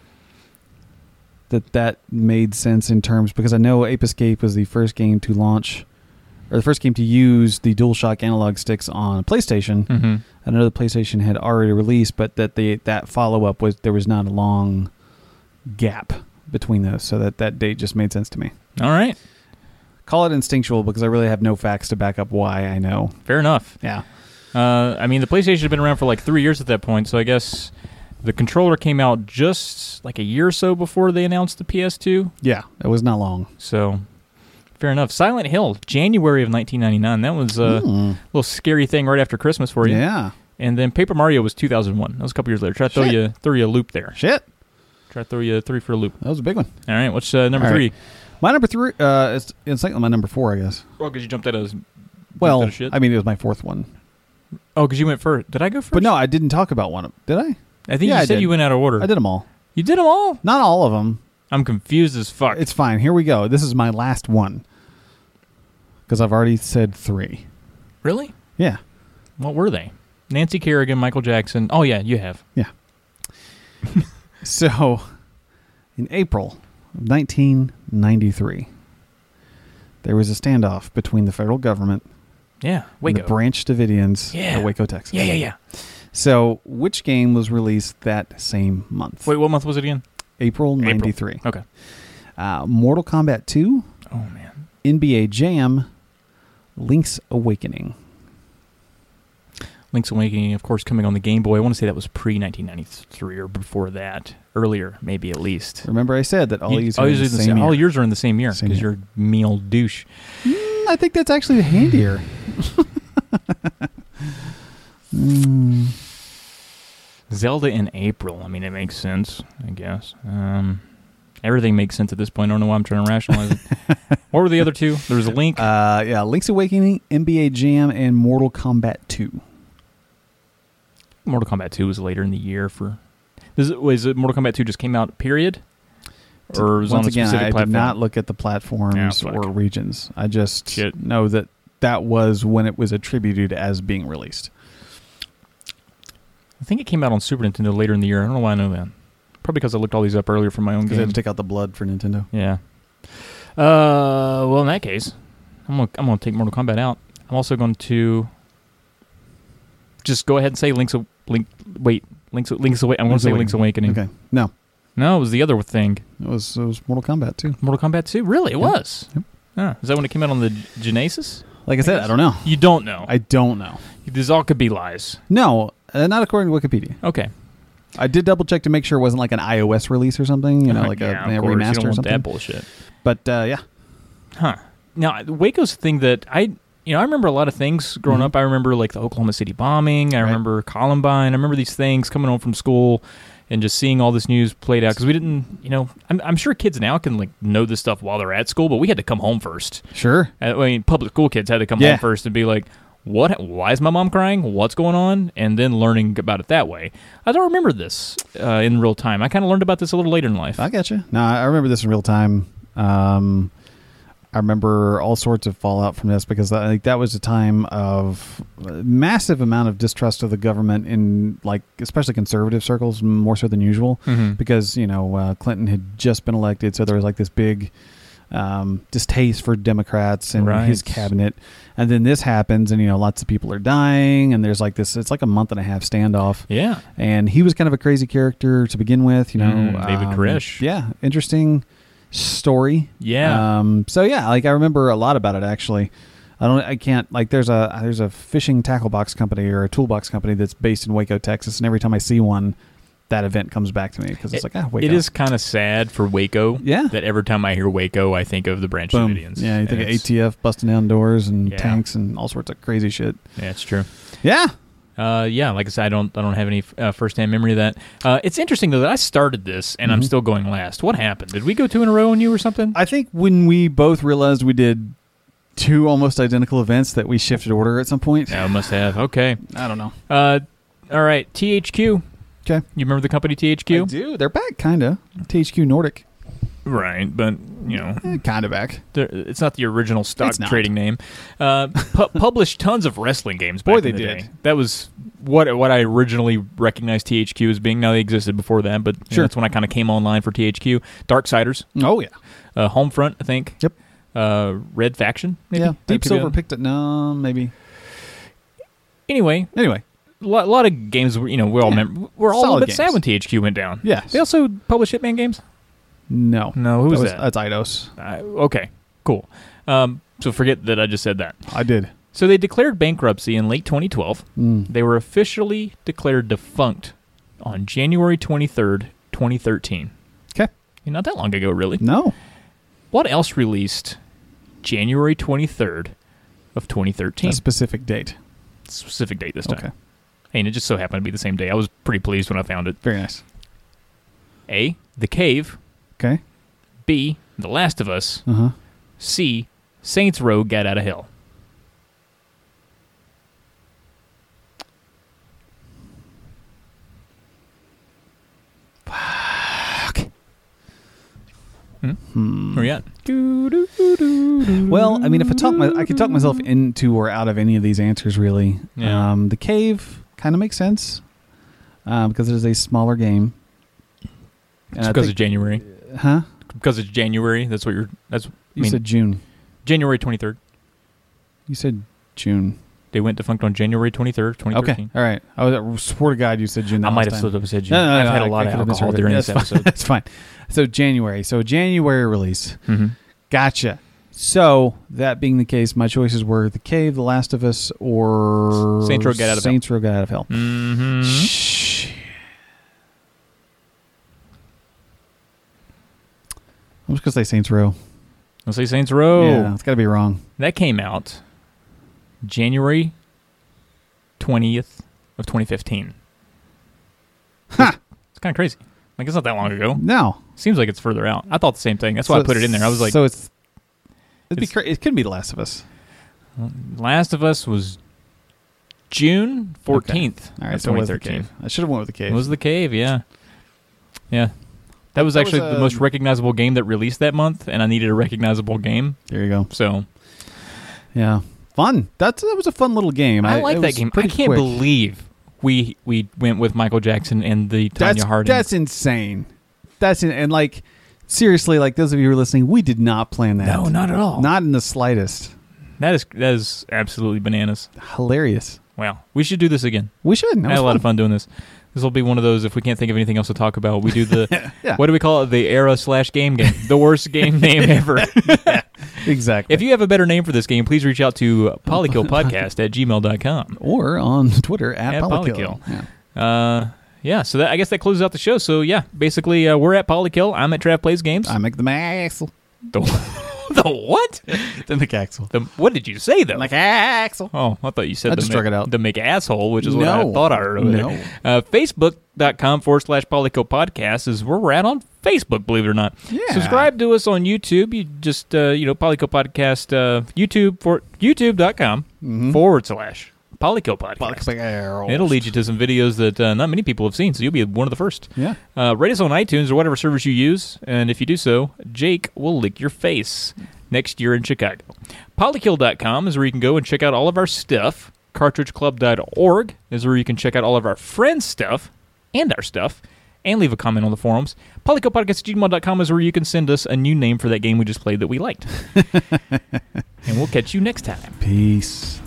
that made sense in terms because I know Ape Escape was the first game to launch, or the first game to use the DualShock analog sticks on PlayStation. Mm-hmm. I know the PlayStation had already released, but that follow up was there was not a long gap between those, so that date just made sense to me. All right. Call it instinctual because I really have no facts to back up why I know. Fair enough. Yeah. I mean, the PlayStation had been around for like 3 years at that point, so I guess the controller came out just like a year or so before they announced the PS2. Yeah, it was not long. So, fair enough. Silent Hill, January of 1999. That was a little scary thing right after Christmas for you. Yeah. And then Paper Mario was 2001. That was a couple years later. Try to throw you a loop there. Shit. Try to throw you 3 for a loop. That was a big one. All right, what's number All 3? right. My number 3, it's like my number 4, I guess. Well, because you jumped out of Well, shit. I mean, it was my fourth one. Oh, because you went first. Did I go first? But no, I didn't talk about one. Did I? I think Yeah, you I said did. you went out of order. I did them all. You did them all? Not all of them. I'm confused as fuck. It's fine. Here we go. This is my last one. Because I've already said 3. Really? Yeah. What were they? Nancy Kerrigan, Michael Jackson. Oh, yeah, you have. Yeah. So, in April of 1993, there was a standoff between the federal government Yeah, and Waco. the Branch Davidians Yeah. at Waco, Texas. Yeah. So, which game was released that same month? Wait, what month was it again? April 93. Okay. Mortal Kombat 2, Oh, man. NBA Jam, Link's Awakening. Link's Awakening, of course, coming on the Game Boy. I want to say that was pre-1993 or before that. Earlier, maybe at least. Remember I said that all these are in the same year. all yours are in the same year Same because year. you're a mean old douche. I think that's actually handier. Zelda in April. I mean, it makes sense, I guess. Everything makes sense at this point. I don't know why I'm trying to rationalize it. What were the other two? There was a Link. Link's Awakening, NBA Jam, and Mortal Kombat 2. Mortal Kombat 2 was later in the year for... Was it Mortal Kombat 2 just came out, period? Or was it on a specific I platform? did not look at the platforms Yeah, or regions. I just know that was when it was attributed as being released. I think it came out on Super Nintendo later in the year. I don't know why I know that. Probably because I looked all these up earlier from my own Because they game. had to take out the blood for Nintendo. Yeah. Well, in that case, I'm gonna take Mortal Kombat out. I'm also going to just go ahead and say Link's Away. I'm going to say Link's Awakening. Okay. No, it was the other thing. it was Mortal Kombat 2. Mortal Kombat 2? Really? It was? Yep. Is that when it came out on the Genesis? Like I said, I don't know. You don't know. I don't know. These all could be lies. No, not according to Wikipedia. Okay. I did double check to make sure it wasn't like an iOS release or something, like yeah, a of course. remaster You don't or want something. that bullshit. But yeah, Huh. Now, Waco's the thing that I remember a lot of things growing up. I remember like the Oklahoma City bombing. I remember Columbine. I remember these things coming home from school and just seeing all this news played out because we didn't, I'm sure kids now can like know this stuff while they're at school, but we had to come home first. sure. I mean, public school kids had to come home first and be like, what? Why is my mom crying? What's going on? And then learning about it that way. I don't remember this in real time. I kind of learned about this a little later in life. I got you. No, I remember this in real time. I remember all sorts of fallout from this because I think that was a time of massive amount of distrust of the government in, like, especially conservative circles, more so than usual, because Clinton had just been elected, so there was like this big distaste for Democrats and his cabinet, and then this happens, and lots of people are dying, and there's like this. It's like a month and a half standoff. Yeah, and he was kind of a crazy character to begin with. David Koresh. Yeah, interesting story. Yeah. So yeah, like I remember a lot about it actually. I can't like there's a fishing tackle box company or a toolbox company that's based in Waco, Texas, and every time I see one, that event comes back to me because it's Waco. It is kind of sad for Waco. Yeah. That every time I hear Waco, I think of the Branch Davidians. Yeah, you think of ATF busting down doors and tanks and all sorts of crazy shit. Yeah, it's true. Yeah. Like I said, I don't have any firsthand memory of that. It's interesting though that I started this and I'm still going last. What happened? Did we go 2 in a row on you or something? I think when we both realized we did 2 almost identical events that we shifted order at some point. Yeah, must have. Okay. I don't know. All right, THQ. Okay. You remember the company THQ? I do. They're back, kind of. THQ Nordic. Right, but, kind of back. It's not the original stock trading name. Published tons of wrestling games back in the day. That was what I originally recognized THQ as being. Now, they existed before that, but that's when I kind of came online for THQ. Darksiders. Oh, yeah. Homefront, I think. Yep. Red Faction, maybe? Yeah. Deep Silver picked it. No, maybe. Anyway. A lot of games, we're all we're all a little bit sad when THQ went down. Yeah. They also publish Hitman games? No. Who was that? That's Eidos. Okay, cool. So forget that I just said that. I did. So they declared bankruptcy in late 2012. They were officially declared defunct on January 23rd, 2013. Okay. Not that long ago, really. No. What else released January 23rd of 2013? A specific date. Specific date this time. Okay. Hey, and it just so happened to be the same day. I was pretty pleased when I found it. Very nice. A, The Cave. Okay. B, The Last of Us. Uh-huh. C, Saints Row: Get Out of Hell. Fuck. Where you at? Well, I mean, if I could talk myself into or out of any of these answers, really. Yeah. The Cave kind of makes sense because it is a smaller game. It's because of January. Huh? Because it's January. That's what you're. You said June. January 23rd. You said June. They went defunct on January 23rd, 2013. Okay. All right. I swear to God you said June. I might have slipped up and said June. No, I've had a lot of alcohol during this episode. That's fine. So January. Release. Mm-hmm. Gotcha. So that being the case, my choices were The Cave, The Last of Us, or Saints Row: Get Out of Hell. Saints Row: Get Out of Hell. Mm-hmm. Shh. I'm just gonna say Saints Row. I'll say Saints Row. Yeah, it's got to be wrong. That came out January 20th of 2015. Ha! It's kind of crazy. Like, it's not that long ago. No. Seems like it's further out. I thought the same thing. That's why I put it in there. I was like... So it couldn't be The Last of Us. Last of Us was June 14th All right, of so it was The 2013. Cave. I should have went with The Cave. It was The Cave, yeah. Yeah. That was actually was, the most recognizable game that released that month, and I needed a recognizable game. There you go. So, yeah, fun. That was a fun little game. I like that game. I can't believe we went with Michael Jackson and the Tanya Harding. That's insane. And like, seriously, like those of you who are listening, we did not plan that. No, not at all. Not in the slightest. That is absolutely bananas. Hilarious. Wow. We should do this again. We should. I had a lot of fun doing this. This will be one of those, if we can't think of anything else to talk about, we do the, what do we call it? The era/game game. The worst game name ever. Exactly. If you have a better name for this game, please reach out to polykillpodcast@gmail.com. Or on Twitter at Polykill. Yeah. So I guess that closes out the show. So, yeah, basically, we're at Polykill. I'm at Trav Plays Games. I make the Maxel. The what? The McAxel. What did you say, though? McAxel. Oh, I thought you said I just struck it out. The McAsshole, which is what I thought I heard over there. Facebook.com/Polykill is where we're at on Facebook, believe it or not. Yeah. Subscribe to us on YouTube. You just, Polykill Podcast, YouTube.com/Polykill Podcast. It'll lead you to some videos that not many people have seen, so you'll be one of the first. Yeah. Rate us on iTunes or whatever service you use, and if you do so, Jake will lick your face next year in Chicago. Polykill.com is where you can go and check out all of our stuff. CartridgeClub.org is where you can check out all of our friends' stuff and our stuff, and leave a comment on the forums. PolykillPodcast@gmail.com is where you can send us a new name for that game we just played that we liked. And we'll catch you next time. Peace.